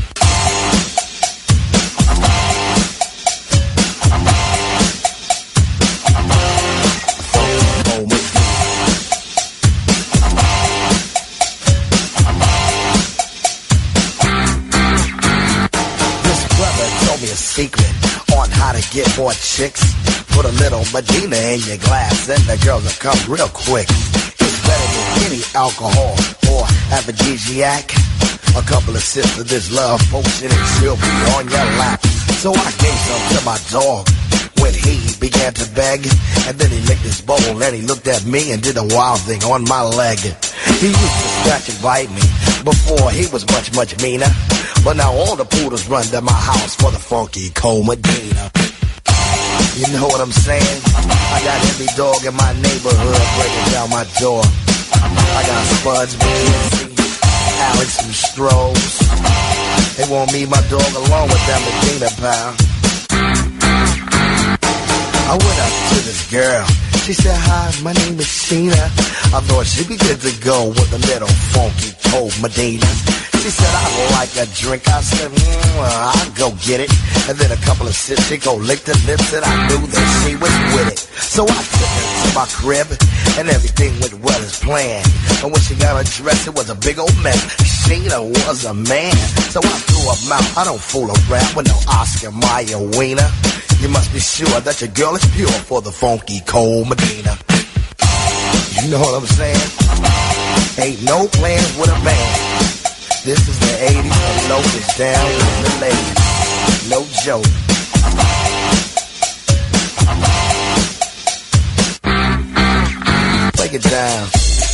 Secret on how to get more chicks. Put a little Medina in your glass and the girls will come real quick. It's better than any alcohol or aphrodisiac. A couple of sips of this love potion and she'll be on your lap. So I gave some to my dog when he began to beg. And then he licked his bowl and he looked at me and did a wild thing on my leg. He used to scratch and bite me before he was much, much meaner. But now all the poodles run to my house for the Funky Cole Medina. You know what I'm saying? I got every dog in my neighborhood breaking down my door. I got Spuds, McKenzie, Alex, and Strohs. They want me, my dog, along with that Medina pal. I went up to this girl. She said, hi, my name is Sheena. I thought she'd be good to go with a little Funky Cole Medina. She said, I like a drink. I said, mm, well, I'll go get it. And then a couple of sips, she go lick the lips, and I knew that she was with it. So I took her to my crib, and everything went well as planned. And when she got her dress, it was a big old mess. Sheena was a man. So I threw her mouth. I don't fool around with no Oscar Mayer wiener. You must be sure that your girl is pure for the Funky Cole Medina. You know what I'm saying? Ain't no plans with a band. This is the eighties, and low is down with the ladies. No joke. Break it down.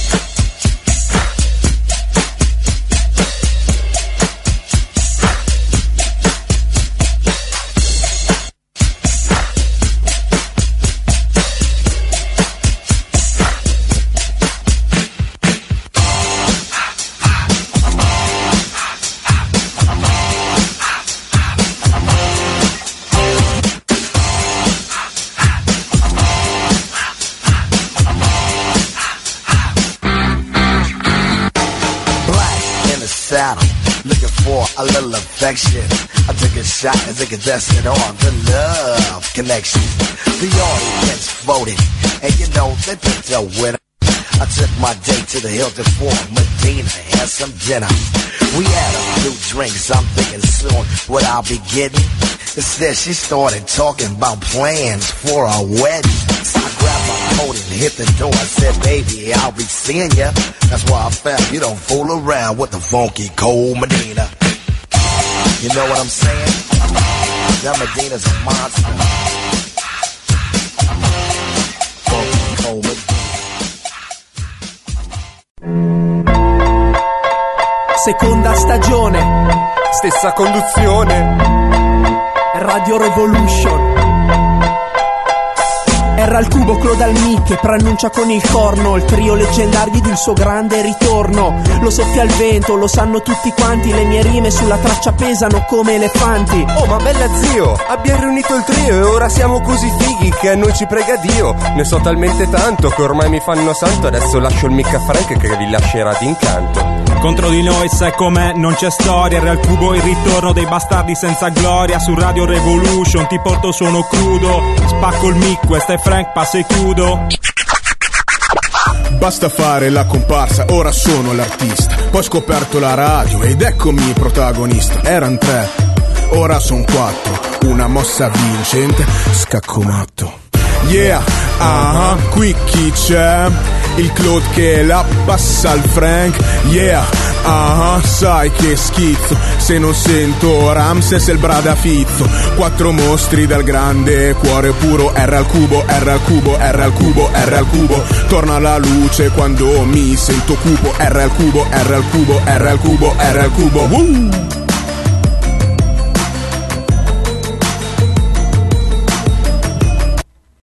Saddle, looking for a little affection. I took a shot and took a contestant on the love connection. The audience voted, and you know they picked a winner. I took my date to the Hilton for Medina and some dinner. We had a few drinks, I'm thinking soon what I'll be getting. Instead, she started talking about plans for our wedding. So I grabbed my coat and hit the door. I said, baby, I'll be seeing ya. That's why I found you don't fool around with the funky cold Medina. You know what I'm saying? That Medina's a monster. Funky cold Medina. Seconda stagione. Stessa conduzione. Radio Revolution. Era al cubo Claude al mic che preannuncia con il corno il trio leggendario di un suo grande ritorno. Lo soffia il vento, lo sanno tutti quanti, le mie rime sulla traccia pesano come elefanti. Oh ma bella zio, abbiamo riunito il trio e ora siamo così fighi che a noi ci prega Dio. Ne so talmente tanto che ormai mi fanno santo, adesso lascio il mic a Frank che vi lascerà d'incanto. Contro di noi sai com'è, non c'è storia. Real Cubo il ritorno dei bastardi senza gloria. Su Radio Revolution ti porto suono crudo. Spacco il mic, questa è Frank, passo e chiudo. Basta fare la comparsa, ora sono l'artista. Poi ho scoperto la radio ed eccomi protagonista. Eran tre, ora son quattro. Una mossa vincente, scacco matto. Yeah, ah, uh-huh, qui chi c'è? Il Claude che la passa al Frank. Yeah, ah, uh-huh, sai che schizzo se non sento Ramses e il Bradafizzo. Quattro mostri dal grande cuore puro. R al cubo, R al cubo, R al cubo, R al cubo. Torna la luce quando mi sento cupo. R al cubo, R al cubo, R al cubo, R al cubo. Uh!